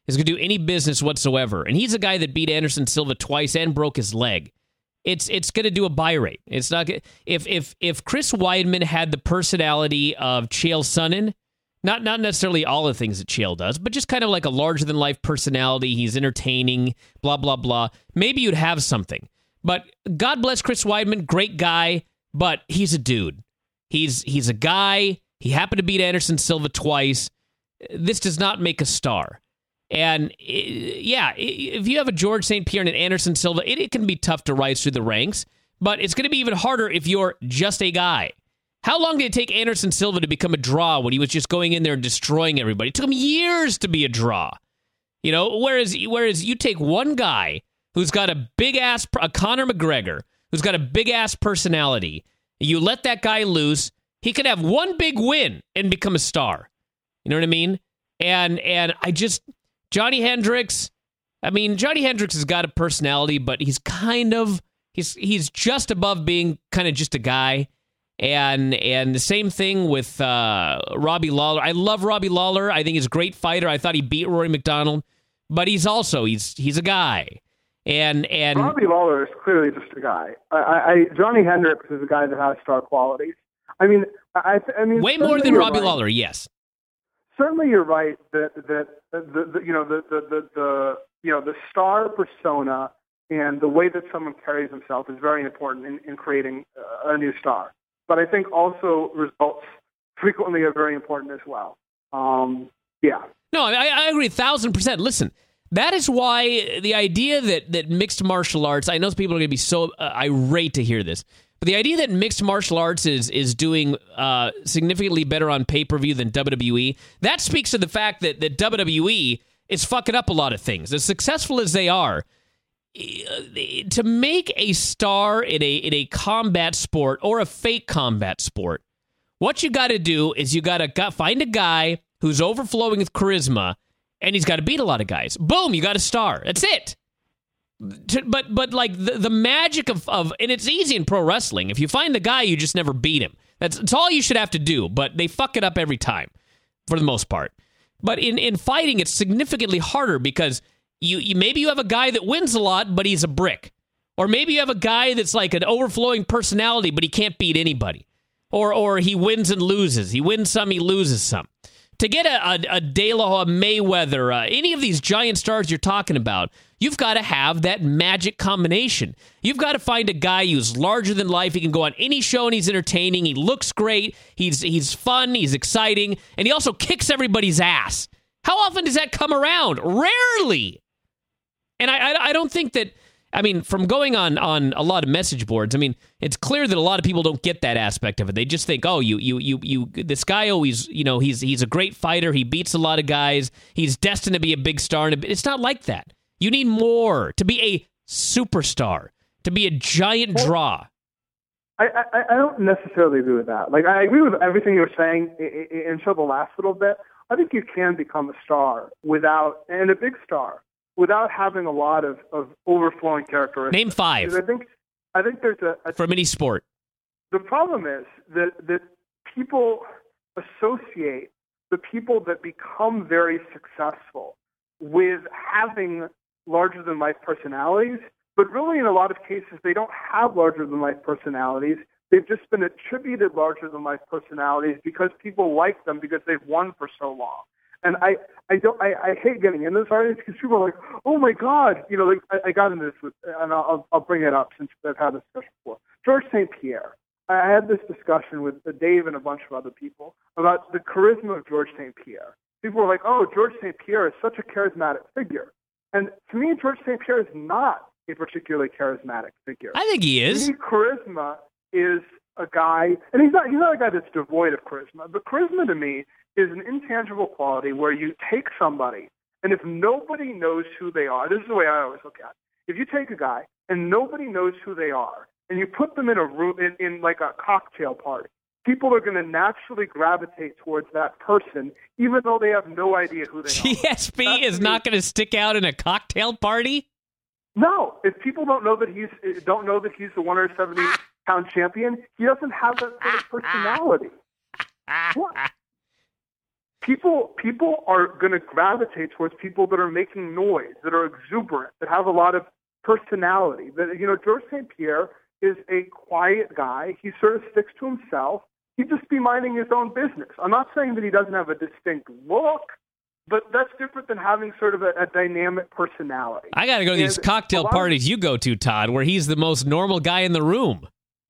is going to do any business whatsoever. And he's a guy that beat Anderson Silva twice and broke his leg. It's it's going to do a buy rate. It's not if if if Chris Weidman had the personality of Chael Sonnen, not not necessarily all the things that Chael does, but just kind of like a larger than life personality. He's entertaining, blah blah blah. Maybe you'd have something. But God bless Chris Weidman, great guy, but he's a dude. He's he's a guy. He happened to beat Anderson Silva twice. This does not make a star. And, yeah, if you have a George Saint Pierre and an Anderson Silva, it, it can be tough to rise through the ranks, but it's going to be even harder if you're just a guy. How long did it take Anderson Silva to become a draw when he was just going in there and destroying everybody? It took him years to be a draw. You know, whereas whereas you take one guy who's got a big-ass, a Conor McGregor, who's got a big-ass personality, you let that guy loose, he could have one big win and become a star. You know what I mean? And and I just... Johnny Hendricks, I mean, Johnny Hendricks has got a personality, but he's kind of, he's he's just above being kind of just a guy. And and the same thing with uh, Robbie Lawler. I love Robbie Lawler. I think he's a great fighter. I thought he beat Rory McDonald, but he's also, he's he's a guy. And and Robbie Lawler is clearly just a guy. I, I Johnny Hendricks is a guy that has star qualities. I mean, I, I mean, way more than Robbie right. Lawler, yes. Certainly, you're right that that the, the you know the, the the the you know the star persona and the way that someone carries himself is very important in, in creating a new star. But I think also results frequently are very important as well. Um, yeah. No, I, I agree a thousand percent. Listen, that is why the idea that that mixed martial arts. I know people are going to be so uh, irate to hear this. But the idea that mixed martial arts is is doing uh, significantly better on pay-per-view than W W E, that speaks to the fact that, that W W E is fucking up a lot of things. As successful as they are, to make a star in a in a combat sport or a fake combat sport, what you got to do is you got to find a guy who's overflowing with charisma, and he's got to beat a lot of guys. Boom, you got a star. That's it. To, but but like the, the magic of, of and it's easy in pro wrestling. If you find the guy, you just never beat him. That's, that's all you should have to do. But they fuck it up every time, for the most part. But in, in fighting, it's significantly harder because you, you maybe you have a guy that wins a lot, but he's a brick, or maybe you have a guy that's like an overflowing personality, but he can't beat anybody, or or he wins and loses. He wins some, he loses some. To get a, a, a De La a Mayweather, uh, any of these giant stars you're talking about, you've got to have that magic combination. You've got to find a guy who's larger than life. He can go on any show and he's entertaining. He looks great. He's he's fun. He's exciting. And he also kicks everybody's ass. How often does that come around? Rarely. And I, I, I don't think that... I mean, from going on, on a lot of message boards, I mean, it's clear that a lot of people don't get that aspect of it. They just think, oh, you, you, you, you, this guy always, you know, he's he's a great fighter. He beats a lot of guys. He's destined to be a big star. And it's not like that. You need more to be a superstar, to be a giant well, draw. I, I, I don't necessarily agree with that. Like, I agree with everything you're saying until the last little bit. I think you can become a star without, and a big star, without having a lot of, of overflowing characteristics. Name five. I think I think there's a, a from any sport. The problem is that that people associate the people that become very successful with having larger than life personalities, but really in a lot of cases they don't have larger than life personalities. They've just been attributed larger than life personalities because people like them because they've won for so long. And I, I don't, I, I hate getting into this argument because people are like, oh my God, you know, like I, I got into this with, and I'll, I'll bring it up since I've had this discussion before. George Saint Pierre. I had this discussion with Dave and a bunch of other people about the charisma of George Saint Pierre. People were like, oh, George Saint Pierre is such a charismatic figure. And to me, George Saint Pierre is not a particularly charismatic figure. I think he is. To me, charisma is a guy, and he's not, he's not a guy that's devoid of charisma, but charisma to me is an intangible quality where you take somebody, and if nobody knows who they are, this is the way I always look at it. If you take a guy and nobody knows who they are, and you put them in a room, in, in like a cocktail party, people are going to naturally gravitate towards that person, even though they have no idea who they G S P are. G S P is not going to stick out in a cocktail party? No. If people don't know that he's don't know that he's the one hundred seventy pound champion, he doesn't have that sort of personality. What? People people are going to gravitate towards people that are making noise, that are exuberant, that have a lot of personality. That, you know, Georges Saint-Pierre is a quiet guy. He sort of sticks to himself. He'd just be minding his own business. I'm not saying that he doesn't have a distinct look, but that's different than having sort of a, a dynamic personality. I got to go to these and cocktail parties of, you go to, Todd, where he's the most normal guy in the room.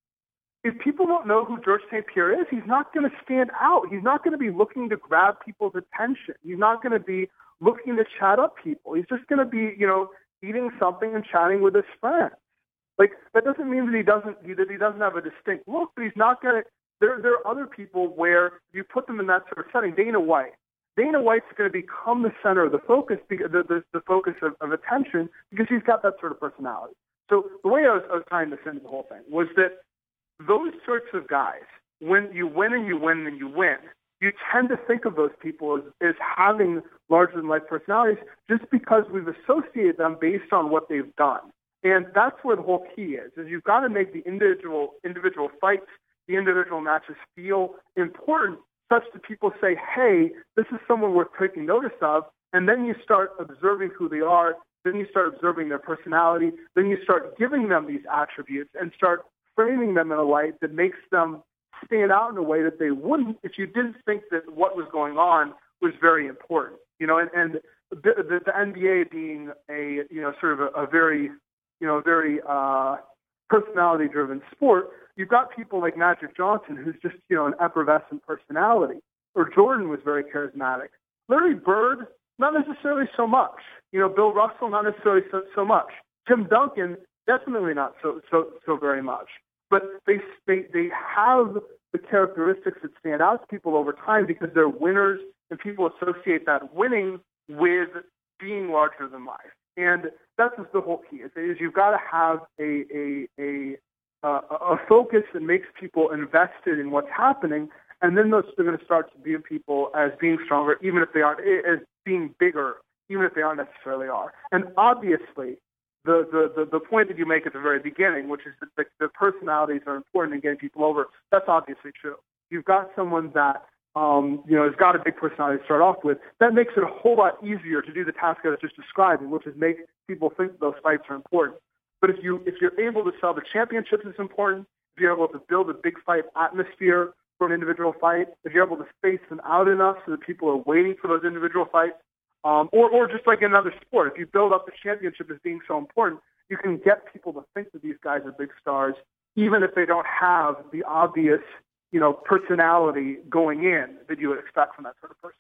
If people don't know who Georges Saint-Pierre is, he's not going to stand out. He's not going to be looking to grab people's attention. He's not going to be looking to chat up people. He's just going to be, you know, eating something and chatting with his friends. Like, that doesn't mean that he doesn't that he doesn't have a distinct look, but he's not going to. There, there are other people where you put them in that sort of setting. Dana White. Dana White's going to become the center of the focus, the, the, the focus of, of attention, because he's got that sort of personality. So the way I was, I was tying this into the whole thing was that those sorts of guys, when you win and you win and you win, you tend to think of those people as, as having larger-than-life personalities just because we've associated them based on what they've done. And that's where the whole key is, is you've got to make the individual individual fights, the individual matches feel important such that people say, hey, this is someone worth taking notice of, and then you start observing who they are, then you start observing their personality, then you start giving them these attributes and start framing them in a light that makes them stand out in a way that they wouldn't if you didn't think that what was going on was very important. You know, and, and the, the, the N B A being a, you know, sort of a, a very, you know, very uh, personality-driven sport, you've got people like Magic Johnson, who's just, you know, an effervescent personality. Or Jordan was very charismatic. Larry Bird, not necessarily so much. You know, Bill Russell, not necessarily so, so much. Tim Duncan, definitely not so so so very much. But they they they have the characteristics that stand out to people over time because they're winners, and people associate that winning with being larger than life. And that's just the whole key. Is, is you've got to have a a a Uh, a focus that makes people invested in what's happening, and then those are going to start to view people as being stronger, even if they aren't, as being bigger, even if they aren't necessarily are. And obviously, the, the, the, the point that you make at the very beginning, which is that the, the personalities are important in getting people over, that's obviously true. You've got someone that um, you know has got a big personality to start off with. That makes it a whole lot easier to do the task I was just describing, which is make people think that those fights are important. But if you if you're able to sell the championships, it's important. If you're able to build a big fight atmosphere for an individual fight, if you're able to space them out enough so that people are waiting for those individual fights, um, or or just like in another sport, if you build up the championship as being so important, you can get people to think that these guys are big stars, even if they don't have the obvious, you know, personality going in that you would expect from that sort of person.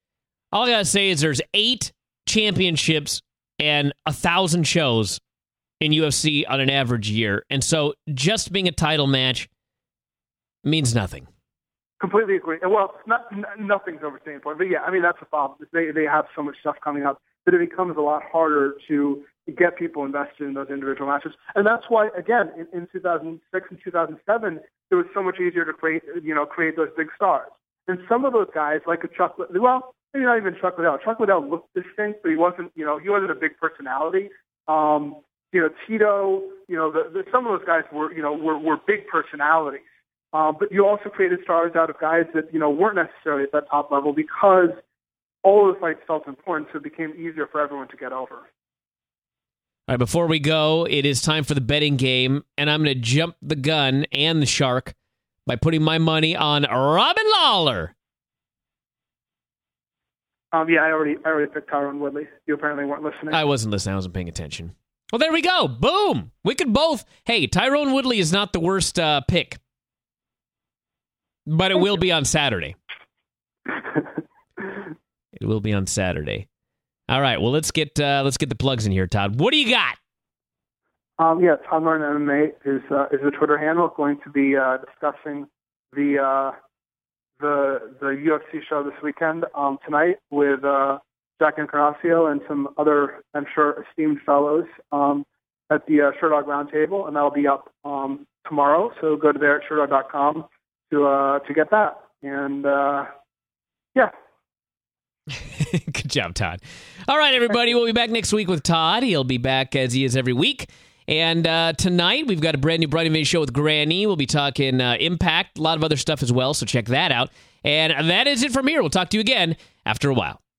All I gotta say is there's eight championships and a thousand shows in U F C on an average year. And so just being a title match means nothing. Completely agree. Well, not, n- nothing's overstating important. But yeah, I mean, that's the problem. They, they have so much stuff coming up that it becomes a lot harder to get people invested in those individual matches. And that's why, again, in, in two thousand six and two thousand seven, it was so much easier to create, you know, create those big stars. And some of those guys, like a Chuck, well, maybe not even Chuck Liddell. Chuck Liddell looked distinct, but he wasn't, you know, he wasn't a big personality. Um, You know, Tito, you know, the, the, some of those guys were, you know, were, were big personalities. Um, but you also created stars out of guys that, you know, weren't necessarily at that top level because all of the fights felt important, so it became easier for everyone to get over. All right, before we go, it is time for the betting game, and I'm going to jump the gun and the shark by putting my money on Robin Lawler. Um, yeah, I already, I already picked Tyron Woodley. You apparently weren't listening. I wasn't listening. I wasn't paying attention. Well, there we go. Boom. We could both. Hey, Tyron Woodley is not the worst uh, pick, but it will be on Saturday. It will be on Saturday. All right. Well, let's get uh, let's get the plugs in here, Todd. What do you got? Um, yeah, Todd Martin M M A is uh, is the Twitter handle. Going to be uh, discussing the uh, the the U F C show this weekend um, tonight with. Uh, Jack Encarnacio and some other, I'm sure, esteemed fellows um, at the uh, Sherdog Roundtable, and that'll be up um, tomorrow. So go to there at sherdog dot com to uh, to get that. And uh, yeah. Good job, Todd. All right, everybody. We'll be back next week with Todd. He'll be back as he is every week. And uh, tonight, we've got a brand new Brian May show with Granny. We'll be talking uh, Impact, a lot of other stuff as well, so check that out. And that is it from here. We'll talk to you again after a while.